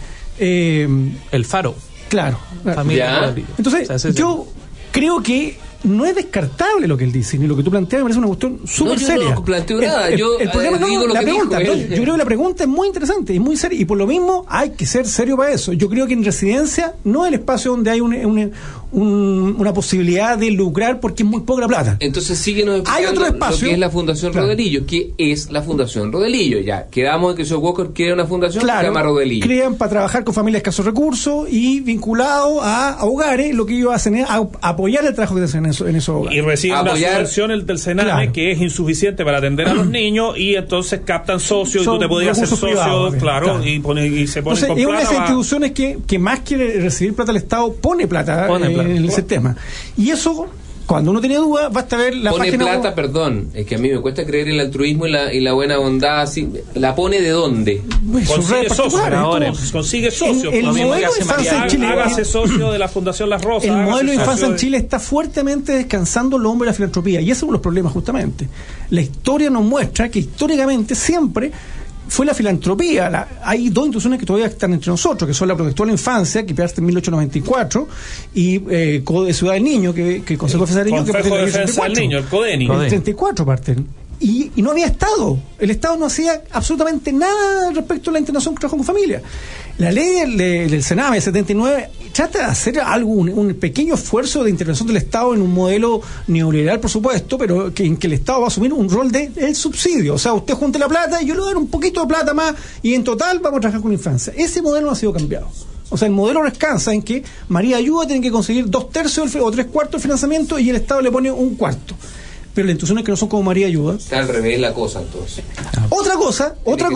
[SPEAKER 5] El Faro.
[SPEAKER 6] Claro. Entonces, yo creo que no es descartable lo que él dice, ni lo que tú planteas, me parece una cuestión súper seria.
[SPEAKER 3] Yo no planteo nada. El problema
[SPEAKER 6] digo lo que pregunta. Yo creo que la pregunta es muy interesante y muy seria, y por lo mismo hay que ser serio para eso. Yo creo que en residencia no es el espacio donde hay una posibilidad de lucrar porque es muy poca la plata.
[SPEAKER 3] Entonces síguenos explicando lo que es la Fundación Rodelillo. ¿Qué es la Fundación Rodelillo? Ya, quedamos en que Joe Walker crea una fundación que se llama Rodelillo.
[SPEAKER 6] Crean para trabajar con familias de escasos recursos y vinculado a hogares. Lo que ellos hacen es apoyar el trabajo que hacen en esos hogares.
[SPEAKER 4] Y reciben una subvención del Sename que es insuficiente para atender a los niños, y entonces captan socios y tú te podías hacer socio, y se ponen con plata.
[SPEAKER 6] Es una de esas instituciones que más quiere recibir plata del Estado, pone plata en el sistema. Y eso, cuando uno tiene duda, basta ver la
[SPEAKER 3] página.
[SPEAKER 6] Pone
[SPEAKER 3] plata, perdón, es que a mí me cuesta creer en el altruismo y la buena bondad. Así, ¿la pone de dónde?
[SPEAKER 4] Consigue socios.
[SPEAKER 6] El modelo de infancia en Chile,
[SPEAKER 4] hágase socio de la Fundación Las Rosas.
[SPEAKER 6] El modelo de infancia en Chile está fuertemente descansando en los hombros de la filantropía, y ese es uno de los problemas justamente. La historia nos muestra que históricamente siempre fue la filantropía. Hay dos instituciones que todavía están entre nosotros, que son la Protectora de la Infancia, que parte en 1894, y Ciudad del Niño, que el Consejo de
[SPEAKER 4] Defensa del Niño, el CODENI.
[SPEAKER 6] En el 34 parten. Y no había Estado. El Estado no hacía absolutamente nada respecto a la internación que trabajó con familia. La ley del Sename 79 trata de hacer un pequeño esfuerzo de intervención del Estado en un modelo neoliberal, por supuesto, pero en que el Estado va a asumir un rol del subsidio. O sea, usted junte la plata y yo le doy un poquito de plata más, y en total vamos a trabajar con la infancia. Ese modelo no ha sido cambiado. O sea, el modelo descansa en que María Ayuda tiene que conseguir 2/3 o 3/4 del financiamiento y el Estado le pone 1/4. Pero las instituciones que no son como María Ayuda.
[SPEAKER 3] Está al revés la cosa, entonces.
[SPEAKER 6] Otra cosa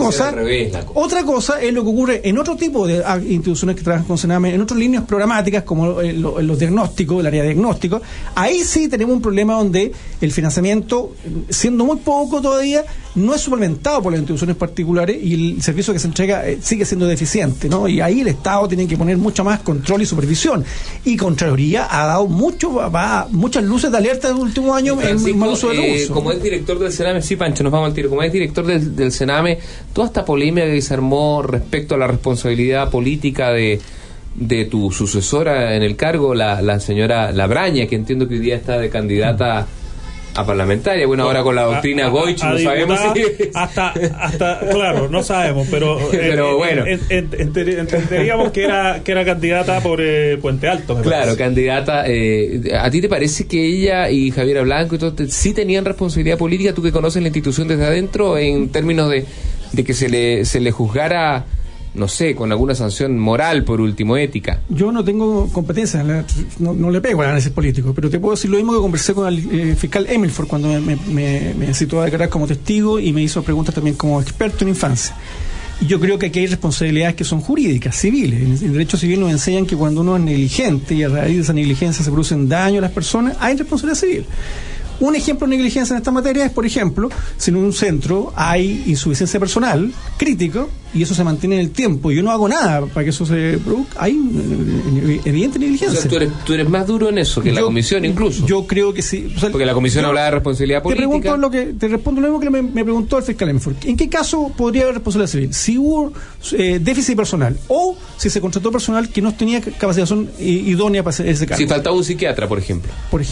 [SPEAKER 6] es lo que ocurre en otro tipo de instituciones que trabajan con Sename, en otras líneas programáticas, como los diagnósticos, el área de diagnóstico. Ahí sí tenemos un problema donde el financiamiento, siendo muy poco todavía, no es suplementado por las instituciones particulares, y el servicio que se entrega sigue siendo deficiente, ¿no? Y ahí el Estado tiene que poner mucho más control y supervisión. Y Contraloría ha dado muchas luces de alerta en los últimos años en mal uso de recursos.
[SPEAKER 3] Como es director del Sename, sí, Pancho, nos vamos al tiro. Como es director del Sename, toda esta polémica que se armó respecto a la responsabilidad política de tu sucesora en el cargo, la señora Labraña, que entiendo que hoy día está de candidata a parlamentaria. Bueno, ahora con la doctrina Goich no sabemos si...
[SPEAKER 4] hasta claro, no sabemos, pero
[SPEAKER 3] bueno,
[SPEAKER 4] entenderíamos que era candidata por Puente Alto.
[SPEAKER 3] Claro, candidata. ¿A ti te parece que ella y Javiera Blanco y todo sí tenían responsabilidad política? Tú que conoces la institución desde adentro, en términos de que se le juzgara no sé, con alguna sanción moral, por último, ética?
[SPEAKER 6] Yo no tengo competencia, no le pego al análisis político, pero te puedo decir lo mismo que conversé con el fiscal Emilford cuando me citó a declarar como testigo y me hizo preguntas también como experto en infancia. Y yo creo que aquí hay responsabilidades que son jurídicas, civiles. En derecho civil nos enseñan que cuando uno es negligente y a raíz de esa negligencia se producen daños a las personas, hay responsabilidad civil. Un ejemplo de negligencia en esta materia es, por ejemplo, si en un centro hay insuficiencia personal crítico y eso se mantiene en el tiempo y yo no hago nada para que eso se produzca, hay evidente negligencia.
[SPEAKER 3] O sea, tú eres más duro en eso que la comisión incluso.
[SPEAKER 6] Yo creo que sí. O sea, porque
[SPEAKER 3] la comisión habla de responsabilidad política.
[SPEAKER 6] Te respondo lo mismo que me preguntó el fiscal Enfor. ¿En qué caso podría haber responsabilidad civil? Si hubo déficit personal o si se contrató personal que no tenía capacitación idónea para hacer ese cargo.
[SPEAKER 3] Si faltaba un psiquiatra, por ejemplo.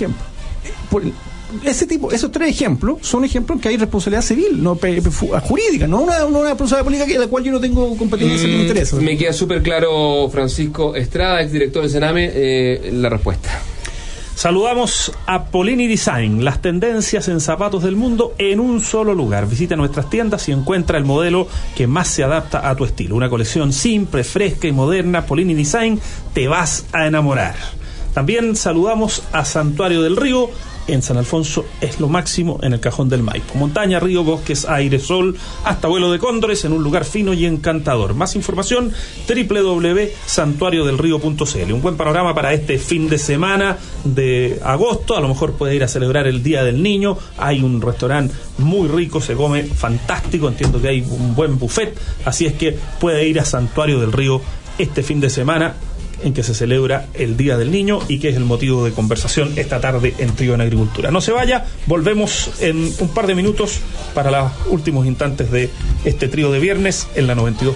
[SPEAKER 6] Esos tres ejemplos son ejemplos en que hay responsabilidad civil, no jurídica, no una responsabilidad política en la cual yo no tengo competencia ni interés.
[SPEAKER 3] Me queda súper claro, Francisco Estrada, exdirector del Sename, la respuesta.
[SPEAKER 4] Saludamos a Polini Design, las tendencias en zapatos del mundo en un solo lugar. Visita nuestras tiendas y encuentra el modelo que más se adapta a tu estilo. Una colección simple, fresca y moderna. Polini Design, te vas a enamorar. También saludamos a Santuario del Río. En San Alfonso es lo máximo en el Cajón del Maipo. Montaña, río, bosques, aire, sol, hasta vuelo de cóndores en un lugar fino y encantador. Más información, www.santuariodelrío.cl. Un buen panorama para este fin de semana de agosto. A lo mejor puede ir a celebrar el Día del Niño. Hay un restaurante muy rico, se come fantástico. Entiendo que hay un buen buffet. Así es que puede ir a Santuario del Río este fin de semana en que se celebra el Día del Niño y que es el motivo de conversación esta tarde en Trío en Agricultura. No se vaya, volvemos en un par de minutos para los últimos instantes de este trío de viernes en la 92.1.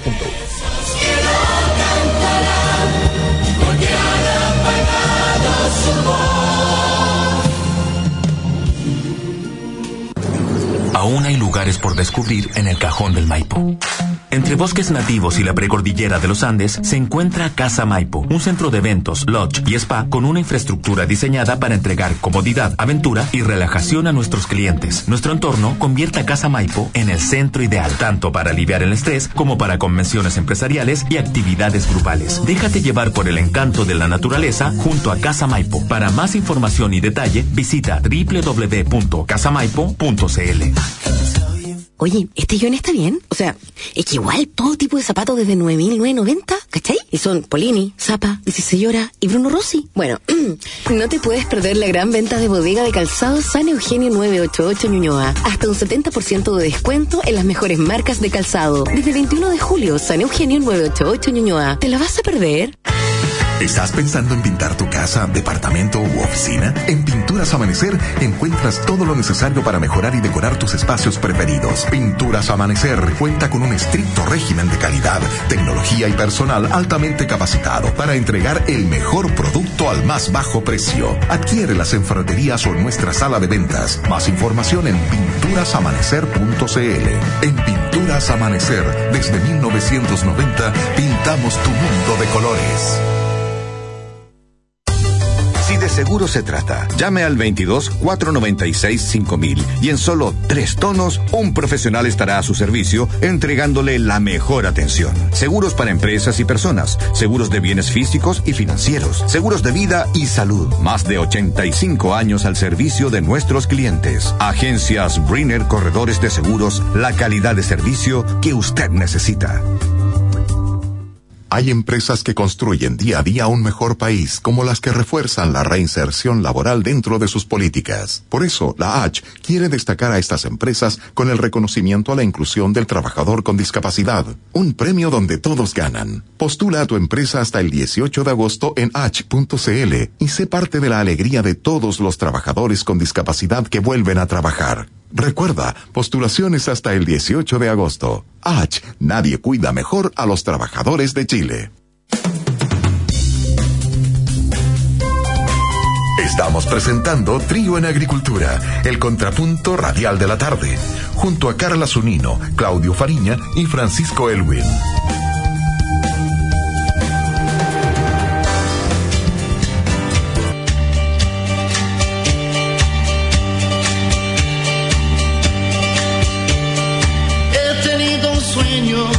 [SPEAKER 11] Aún hay lugares por descubrir en el Cajón del Maipo. Entre bosques nativos y la precordillera de los Andes se encuentra Casa Maipo, un centro de eventos, lodge y spa con una infraestructura diseñada para entregar comodidad, aventura y relajación a nuestros clientes. Nuestro entorno convierte a Casa Maipo en el centro ideal, tanto para aliviar el estrés como para convenciones empresariales y actividades grupales. Déjate llevar por el encanto de la naturaleza junto a Casa Maipo. Para más información y detalle, visita www.casamaipo.cl.
[SPEAKER 7] Oye, ¿este guión está bien? O sea, es que igual todo tipo de zapatos desde 9.990, ¿cachai? Y son Polini, Zapa, 16 Horas y Bruno Rossi. Bueno, no te puedes perder la gran venta de bodega de calzados San Eugenio 988 Ñuñoa. Hasta un 70% de descuento en las mejores marcas de calzado. Desde 21 de julio, San Eugenio 988 Ñuñoa. ¿Te la vas a perder?
[SPEAKER 1] ¿Estás pensando en pintar tu casa, departamento u oficina? En Pinturas Amanecer encuentras todo lo necesario para mejorar y decorar tus espacios preferidos. Pinturas Amanecer cuenta con un estricto régimen de calidad, tecnología y personal altamente capacitado para entregar el mejor producto al más bajo precio. Adquiérelas en ferreterías o en nuestra sala de ventas. Más información en pinturasamanecer.cl. En Pinturas Amanecer, desde 1990, pintamos tu mundo de colores.
[SPEAKER 12] Si de seguro se trata, llame al 22-496-5000 y en solo 3 tonos, un profesional estará a su servicio entregándole la mejor atención. Seguros para empresas y personas, seguros de bienes físicos y financieros, seguros de vida y salud. Más de 85 años al servicio de nuestros clientes. Agencias Brenner Corredores de Seguros, la calidad de servicio que usted necesita.
[SPEAKER 1] Hay empresas que construyen día a día un mejor país, como las que refuerzan la reinserción laboral dentro de sus políticas. Por eso, la H quiere destacar a estas empresas con el reconocimiento a la inclusión del trabajador con discapacidad. Un premio donde todos ganan. Postula a tu empresa hasta el 18 de agosto en h.cl y sé parte de la alegría de todos los trabajadores con discapacidad que vuelven a trabajar. Recuerda, postulaciones hasta el 18 de agosto. H, nadie cuida mejor a los trabajadores de Chile. Estamos presentando Trío en Agricultura, el contrapunto radial de la tarde, junto a Carla Zunino, Claudio Fariña y Francisco Elwin.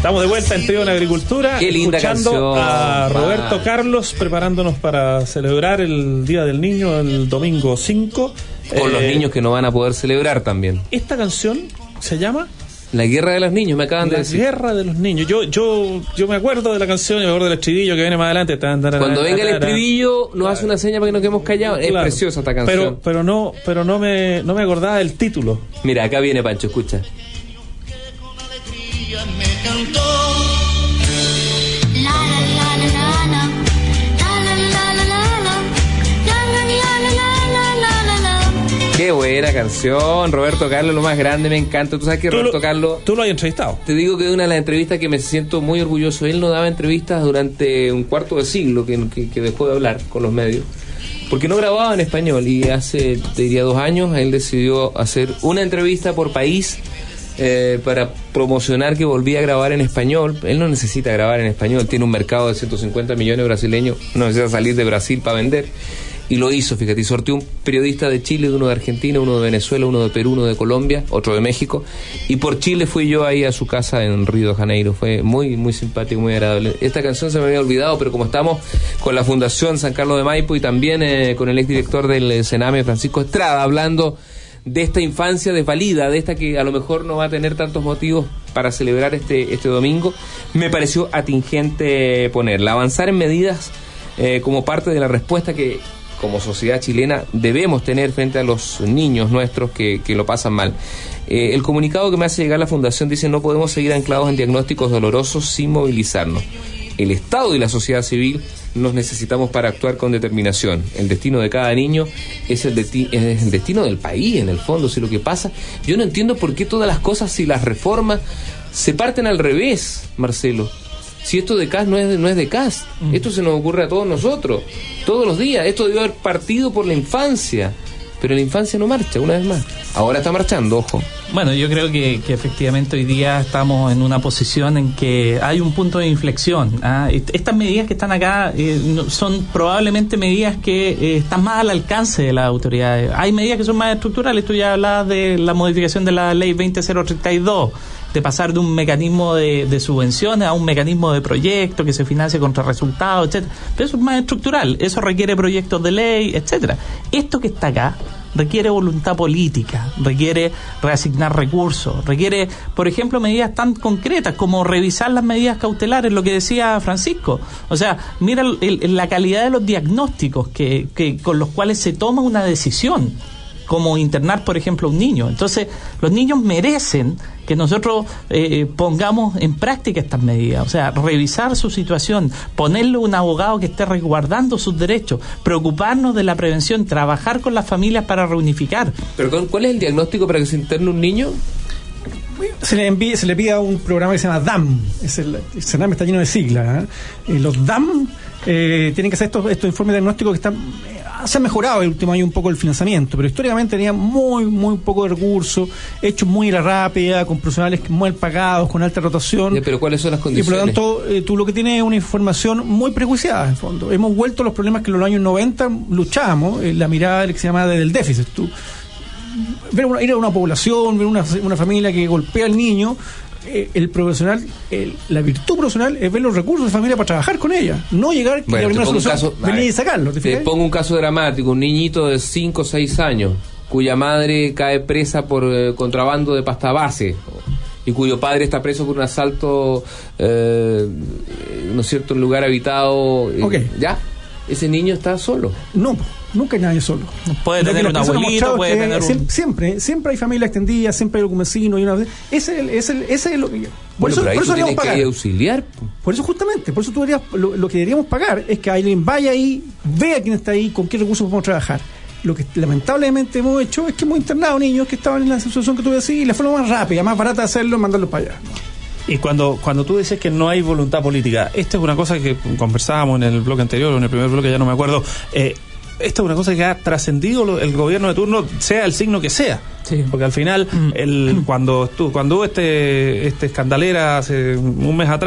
[SPEAKER 4] Estamos de vuelta en Trío en Agricultura.
[SPEAKER 3] Qué linda
[SPEAKER 4] escuchando
[SPEAKER 3] canción,
[SPEAKER 4] a Roberto Carlos, preparándonos para celebrar el Día del Niño el domingo 5.
[SPEAKER 3] Con los niños que no van a poder celebrar también.
[SPEAKER 4] Esta canción se llama
[SPEAKER 3] La Guerra de los Niños, me acaban de decir.
[SPEAKER 4] La Guerra de los Niños. Yo me acuerdo de la canción y me acuerdo del estribillo que viene más adelante.
[SPEAKER 3] Cuando venga el estribillo nos hace una seña para que nos quedemos callados. Es preciosa esta canción.
[SPEAKER 4] Pero no me acordaba del título.
[SPEAKER 3] Mira, acá viene Pancho, escucha.
[SPEAKER 2] Me cantó.
[SPEAKER 13] La la la la la la. La la la la la la. La la la la la la.
[SPEAKER 3] Qué buena canción, Roberto Carlos, lo más grande, me encanta. Tú sabes que Roberto Carlos...
[SPEAKER 4] ¿Tú lo has entrevistado?
[SPEAKER 3] Te digo que de una de las entrevistas que me siento muy orgulloso. Él no daba entrevistas durante un cuarto de siglo que dejó de hablar con los medios, porque no grababa en español, y hace, te diría, 2 años, él decidió hacer una entrevista por país para promocionar que volvía a grabar en español. Él no necesita grabar en español, tiene un mercado de 150 millones de brasileños, no necesita salir de Brasil para vender, y lo hizo, fíjate, y sorteó un periodista de Chile, uno de Argentina, uno de Venezuela, uno de Perú, uno de Colombia, otro de México, y por Chile fui yo ahí a su casa en Río de Janeiro. Fue muy, muy simpático, muy agradable. Esta canción se me había olvidado, pero como estamos con la Fundación San Carlos de Maipo y también con el exdirector del Sename, Francisco Estrada, hablando de esta infancia desvalida, de esta que a lo mejor no va a tener tantos motivos para celebrar este domingo, me pareció atingente ponerla. Avanzar en medidas como parte de la respuesta que como sociedad chilena debemos tener frente a los niños nuestros que lo pasan mal. El comunicado que me hace llegar la Fundación dice: no podemos seguir anclados en diagnósticos dolorosos sin movilizarnos. El Estado y la sociedad civil nos necesitamos para actuar con determinación. El destino de cada niño es el destino del país, en el fondo. Si lo que pasa, yo no entiendo por qué todas las cosas, si las reformas se parten al revés, Marcelo. Si esto de CAS no es de CAS, esto se nos ocurre a todos nosotros, todos los días. Esto debió haber partido por la infancia, pero la infancia no marcha, una vez más. Ahora está marchando, ojo.
[SPEAKER 5] Bueno, yo creo que efectivamente hoy día estamos en una posición en que hay un punto de inflexión. Estas medidas que están acá son probablemente medidas que están más al alcance de las autoridades. Hay medidas que son más estructurales. Tú ya hablabas de la modificación de la ley 20032, de pasar de un mecanismo de subvenciones a un mecanismo de proyecto que se financie contra resultados, etcétera. Pero eso es más estructural, eso requiere proyectos de ley, etcétera. Esto que está acá requiere voluntad política, requiere reasignar recursos, requiere, por ejemplo, medidas tan concretas como revisar las medidas cautelares, lo que decía Francisco. O sea, mira la calidad de los diagnósticos que con los cuales se toma una decisión, como internar, por ejemplo, a un niño. Entonces, los niños merecen que nosotros pongamos en práctica estas medidas. O sea, revisar su situación, ponerle un abogado que esté resguardando sus derechos, preocuparnos de la prevención, trabajar con las familias para reunificar.
[SPEAKER 3] Perdón, ¿cuál es el diagnóstico para que se interne un niño?
[SPEAKER 6] Se le pide a un programa que se llama DAM. El Sename está lleno de siglas. Los DAM tienen que hacer estos informes diagnósticos que se han mejorado el último año un poco el financiamiento, pero históricamente tenían muy poco de recursos, hechos muy a la rápida, con profesionales mal pagados, con alta rotación.
[SPEAKER 3] Pero ¿cuáles son las condiciones?
[SPEAKER 6] Y por lo tanto, tú lo que tienes es una información muy prejuiciada, en fondo. Hemos vuelto a los problemas que en los años 90 luchábamos, la mirada que se llama del déficit. Tú ir a una población, ver una familia que golpea al niño, el profesional, la virtud profesional es ver los recursos de familia para trabajar con ella, no llegar y la primera solución venir y sacarlo.
[SPEAKER 3] Te pongo un caso dramático: un niñito de 5 o 6 años cuya madre cae presa por contrabando de pasta base y cuyo padre está preso por un asalto no es cierto, en lugar habitado. ¿Ya? Ese niño está solo.
[SPEAKER 6] No, nunca hay nadie solo.
[SPEAKER 5] Puede tener un abuelito, puede tener un...
[SPEAKER 6] Siempre hay familia extendida, siempre hay algún vecino y una... Ese es lo que... Por eso deberíamos pagar.
[SPEAKER 3] Que auxiliar.
[SPEAKER 6] Por eso justamente, por eso lo que deberíamos pagar es que alguien vaya ahí, vea quién está ahí, con qué recursos podemos trabajar. Lo que lamentablemente hemos hecho es que hemos internado niños que estaban en la situación que tú decías, y la forma más rápida, más barata de hacerlo es mandarlos para allá.
[SPEAKER 4] Y cuando tú dices que no hay voluntad política, esta es una cosa que conversábamos en el bloque anterior o en el primer bloque, ya no me acuerdo. Esta es una cosa que ha trascendido el gobierno de turno, sea el signo que sea. Sí. Porque al final, cuando hubo este escandalera hace un mes atrás,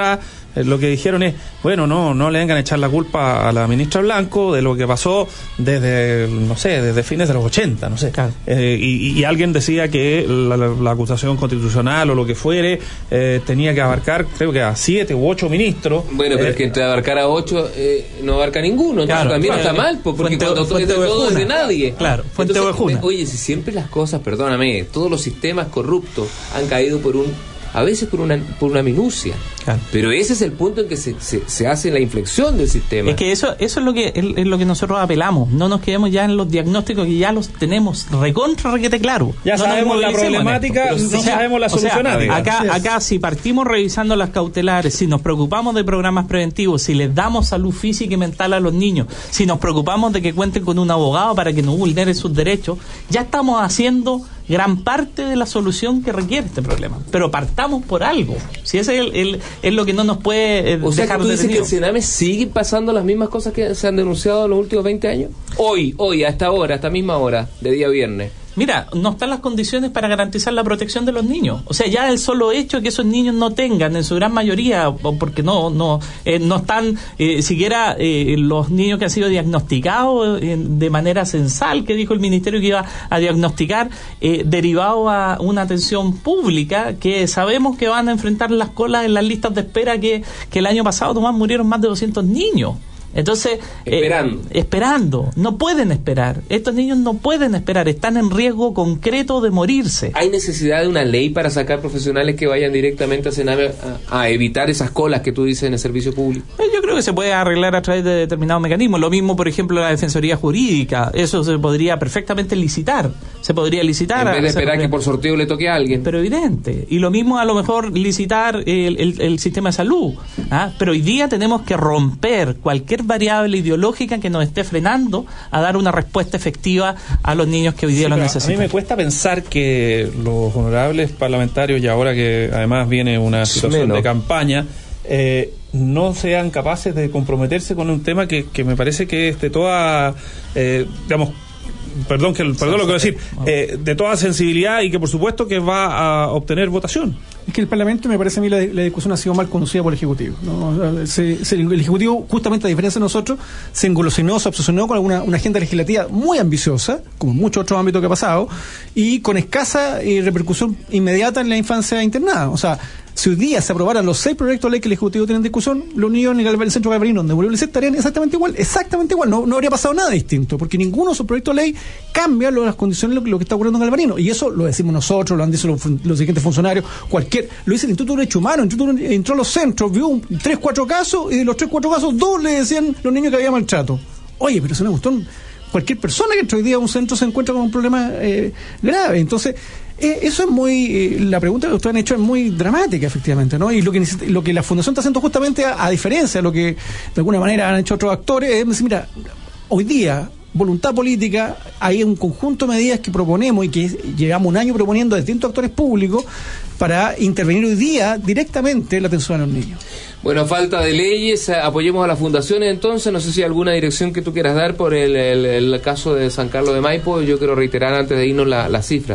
[SPEAKER 4] lo que dijeron es, bueno, no le vengan a echar la culpa a la ministra Blanco de lo que pasó desde fines de los 80, no sé.
[SPEAKER 5] Claro.
[SPEAKER 4] Y alguien decía que la acusación constitucional o lo que fuere tenía que abarcar, creo que a 7 u 8 ministros.
[SPEAKER 3] Bueno, pero es que entre abarcar a 8 no abarca ninguno, entonces
[SPEAKER 5] claro,
[SPEAKER 3] también
[SPEAKER 5] claro,
[SPEAKER 3] está mal, porque
[SPEAKER 5] fuente,
[SPEAKER 3] cuando
[SPEAKER 5] fuente
[SPEAKER 3] todo es de nadie.
[SPEAKER 5] Claro, fuente
[SPEAKER 3] entonces,
[SPEAKER 5] ovejuna.
[SPEAKER 3] oye, si siempre las cosas, perdóname, todos los sistemas corruptos han caído a veces por una minucia.
[SPEAKER 5] Claro.
[SPEAKER 3] Pero ese es el punto en que se hace la inflexión del sistema.
[SPEAKER 5] Es que eso es lo que nosotros apelamos. No nos quedemos ya en los diagnósticos que ya los tenemos requete claro.
[SPEAKER 4] Ya
[SPEAKER 5] no
[SPEAKER 4] sabemos la problemática, no sabemos la solución.
[SPEAKER 5] Acá si partimos revisando las cautelares, si nos preocupamos de programas preventivos, si les damos salud física y mental a los niños, si nos preocupamos de que cuenten con un abogado para que no vulneren sus derechos, ya estamos haciendo gran parte de la solución que requiere este problema. Pero partamos por algo. Si ese es lo que no nos puede
[SPEAKER 3] o sea,
[SPEAKER 5] dejar
[SPEAKER 3] que tú dices
[SPEAKER 5] detenido.
[SPEAKER 3] que el Sename sigue pasando las mismas cosas que se han denunciado en los últimos 20 años. Hoy, a esta misma hora, de día viernes.
[SPEAKER 5] Mira, no están las condiciones para garantizar la protección de los niños. O sea, ya el solo hecho de que esos niños no tengan, en su gran mayoría, porque no están siquiera los niños que han sido diagnosticados de manera censal, que dijo el ministerio que iba a diagnosticar, derivado a una atención pública, que sabemos que van a enfrentar las colas en las listas de espera que el año pasado, Tomás, murieron más de 200 niños. Entonces, esperando, no pueden esperar. Estos niños no pueden esperar, están en riesgo concreto de morirse.
[SPEAKER 3] ¿Hay necesidad de una ley para sacar profesionales que vayan directamente a Sename a evitar esas colas que tú dices en el servicio público?
[SPEAKER 5] Yo creo que se puede arreglar a través de determinados mecanismos. Lo mismo, por ejemplo, la Defensoría Jurídica. Eso se podría perfectamente licitar. Se podría licitar.
[SPEAKER 3] En vez de esperar que por sorteo le toque a alguien.
[SPEAKER 5] Pero evidente. Y lo mismo a lo mejor licitar el sistema de salud. Pero hoy día tenemos que romper cualquier variable ideológica que nos esté frenando a dar una respuesta efectiva a los niños que hoy día lo necesitan.
[SPEAKER 4] A mí me cuesta pensar que los honorables parlamentarios, y ahora que además viene una situación de campaña, no sean capaces de comprometerse con un tema que me parece que es de toda, perdón lo que voy a decir, de toda sensibilidad, y que por supuesto que va a obtener votación.
[SPEAKER 6] Es que el Parlamento, me parece a mí, la discusión ha sido mal conducida por el Ejecutivo, ¿no? El Ejecutivo, justamente a diferencia de nosotros, se engolosinó, se obsesionó con una agenda legislativa muy ambiciosa, como en muchos otros ámbitos que ha pasado, y con escasa repercusión inmediata en la infancia internada. O sea, si hoy día se aprobaran los 6 proyectos de ley que el Ejecutivo tiene en discusión, los niños en el centro Galvarino, donde murió el ICET, estarían exactamente igual, no habría pasado nada distinto, porque ninguno de esos proyectos de ley cambia las condiciones de lo que está ocurriendo en Galvarino, y eso lo decimos nosotros, lo han dicho los siguientes funcionarios, lo dice el Instituto de Derechos Humanos. El Instituto entró a los centros, vio 3-4 casos, y de los 3-4 casos, 2 le decían los niños que había maltrato. Oye, pero es una cuestión, cualquier persona que entra hoy día a un centro se encuentra con un problema grave. Entonces, eso es muy, la pregunta que ustedes han hecho es muy dramática, efectivamente, ¿no? Y lo que la Fundación está haciendo, justamente a diferencia de lo que de alguna manera han hecho otros actores, es decir, mira, hoy día, voluntad política, hay un conjunto de medidas que proponemos y que llevamos un año proponiendo a distintos actores públicos para intervenir hoy día directamente en la atención a los niños.
[SPEAKER 3] Bueno, falta de leyes, apoyemos a las fundaciones entonces. No sé si hay alguna dirección que tú quieras dar por el caso de San Carlos de Maipo. Yo quiero reiterar antes de irnos la cifra.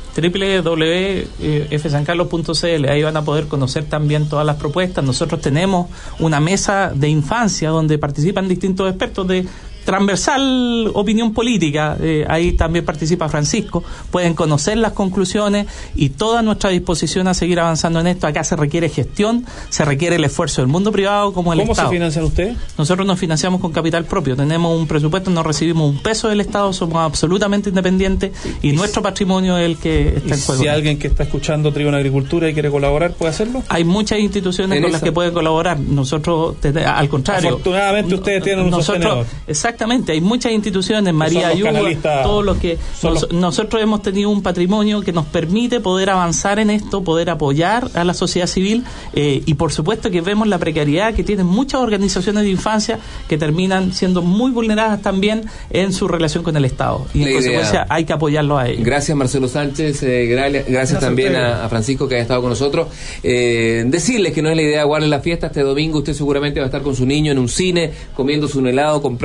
[SPEAKER 5] www.fsancarlos.cl. Ahí van a poder conocer también todas las propuestas. Nosotros tenemos una mesa de infancia donde participan distintos expertos de transversal opinión política, ahí también participa Francisco, pueden conocer las conclusiones y toda nuestra disposición a seguir avanzando en esto. Acá se requiere gestión, se requiere el esfuerzo del mundo privado como el Estado.
[SPEAKER 4] ¿Cómo se financian ustedes?
[SPEAKER 5] Nosotros nos financiamos con capital propio, tenemos un presupuesto, no recibimos un peso del Estado, somos absolutamente independientes y nuestro patrimonio es el que está en juego.
[SPEAKER 4] Si alguien que está escuchando Tribuna Agricultura y quiere colaborar, ¿puede hacerlo?
[SPEAKER 5] Hay muchas instituciones con las que pueden colaborar. Nosotros, al contrario,
[SPEAKER 4] afortunadamente ustedes tienen un sostenedor.
[SPEAKER 5] Exactamente, hay muchas instituciones, María Ayuda, todos los que nosotros hemos tenido un patrimonio que nos permite poder avanzar en esto, poder apoyar a la sociedad civil, y por supuesto que vemos la precariedad que tienen muchas organizaciones de infancia que terminan siendo muy vulneradas también en su relación con el Estado, y en consecuencia hay que apoyarlos a ellos.
[SPEAKER 3] Gracias, Marcelo Sánchez, gracias también a Francisco, que haya estado con nosotros. Decirles que no es la idea guardar la fiesta. Este domingo usted seguramente va a estar con su niño en un cine, comiéndose un helado, comprándole algún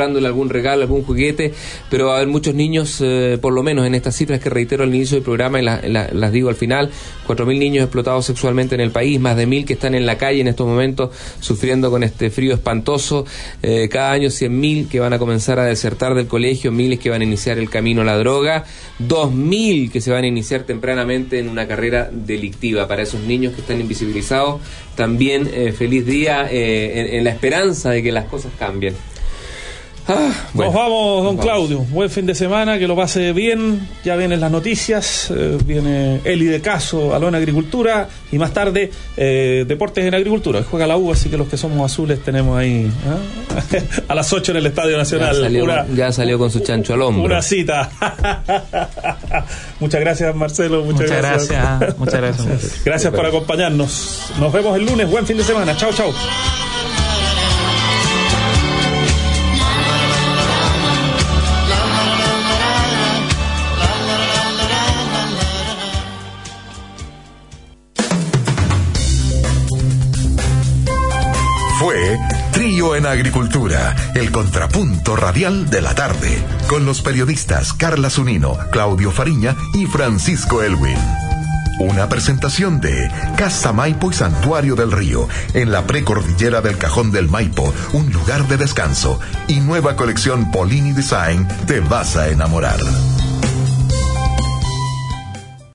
[SPEAKER 3] algún regalo, algún juguete, pero va a haber muchos niños, por lo menos en estas cifras que reitero al inicio del programa y las digo al final, 4.000 niños explotados sexualmente en el país, más de 1.000 que están en la calle en estos momentos sufriendo con este frío espantoso, cada año 100.000 que van a comenzar a desertar del colegio, miles que van a iniciar el camino a la droga, 2.000 que se van a iniciar tempranamente en una carrera delictiva. Para esos niños que están invisibilizados, también feliz día en la esperanza de que las cosas cambien.
[SPEAKER 4] Nos vamos, don Claudio. Buen fin de semana, que lo pase bien. Ya vienen las noticias, viene Eli de Caso, Aló en Agricultura, y más tarde Deportes en Agricultura. Juega la U, así que los que somos azules tenemos ahí a las 8 en el Estadio Nacional.
[SPEAKER 3] Ya salió con su chancho al hombro.
[SPEAKER 4] Una cita. Muchas gracias, Marcelo. Muchas gracias.
[SPEAKER 5] Muchas gracias.
[SPEAKER 4] Gracias por acompañarnos. Nos vemos el lunes. Buen fin de semana. Chao, chao.
[SPEAKER 1] Fue Trío en Agricultura, el contrapunto radial de la tarde, con los periodistas Carla Zunino, Claudio Fariña y Francisco Elwin. Una presentación de Casa Maipo y Santuario del Río, en la precordillera del Cajón del Maipo, un lugar de descanso, y nueva colección Polini Design, Te vas a enamorar.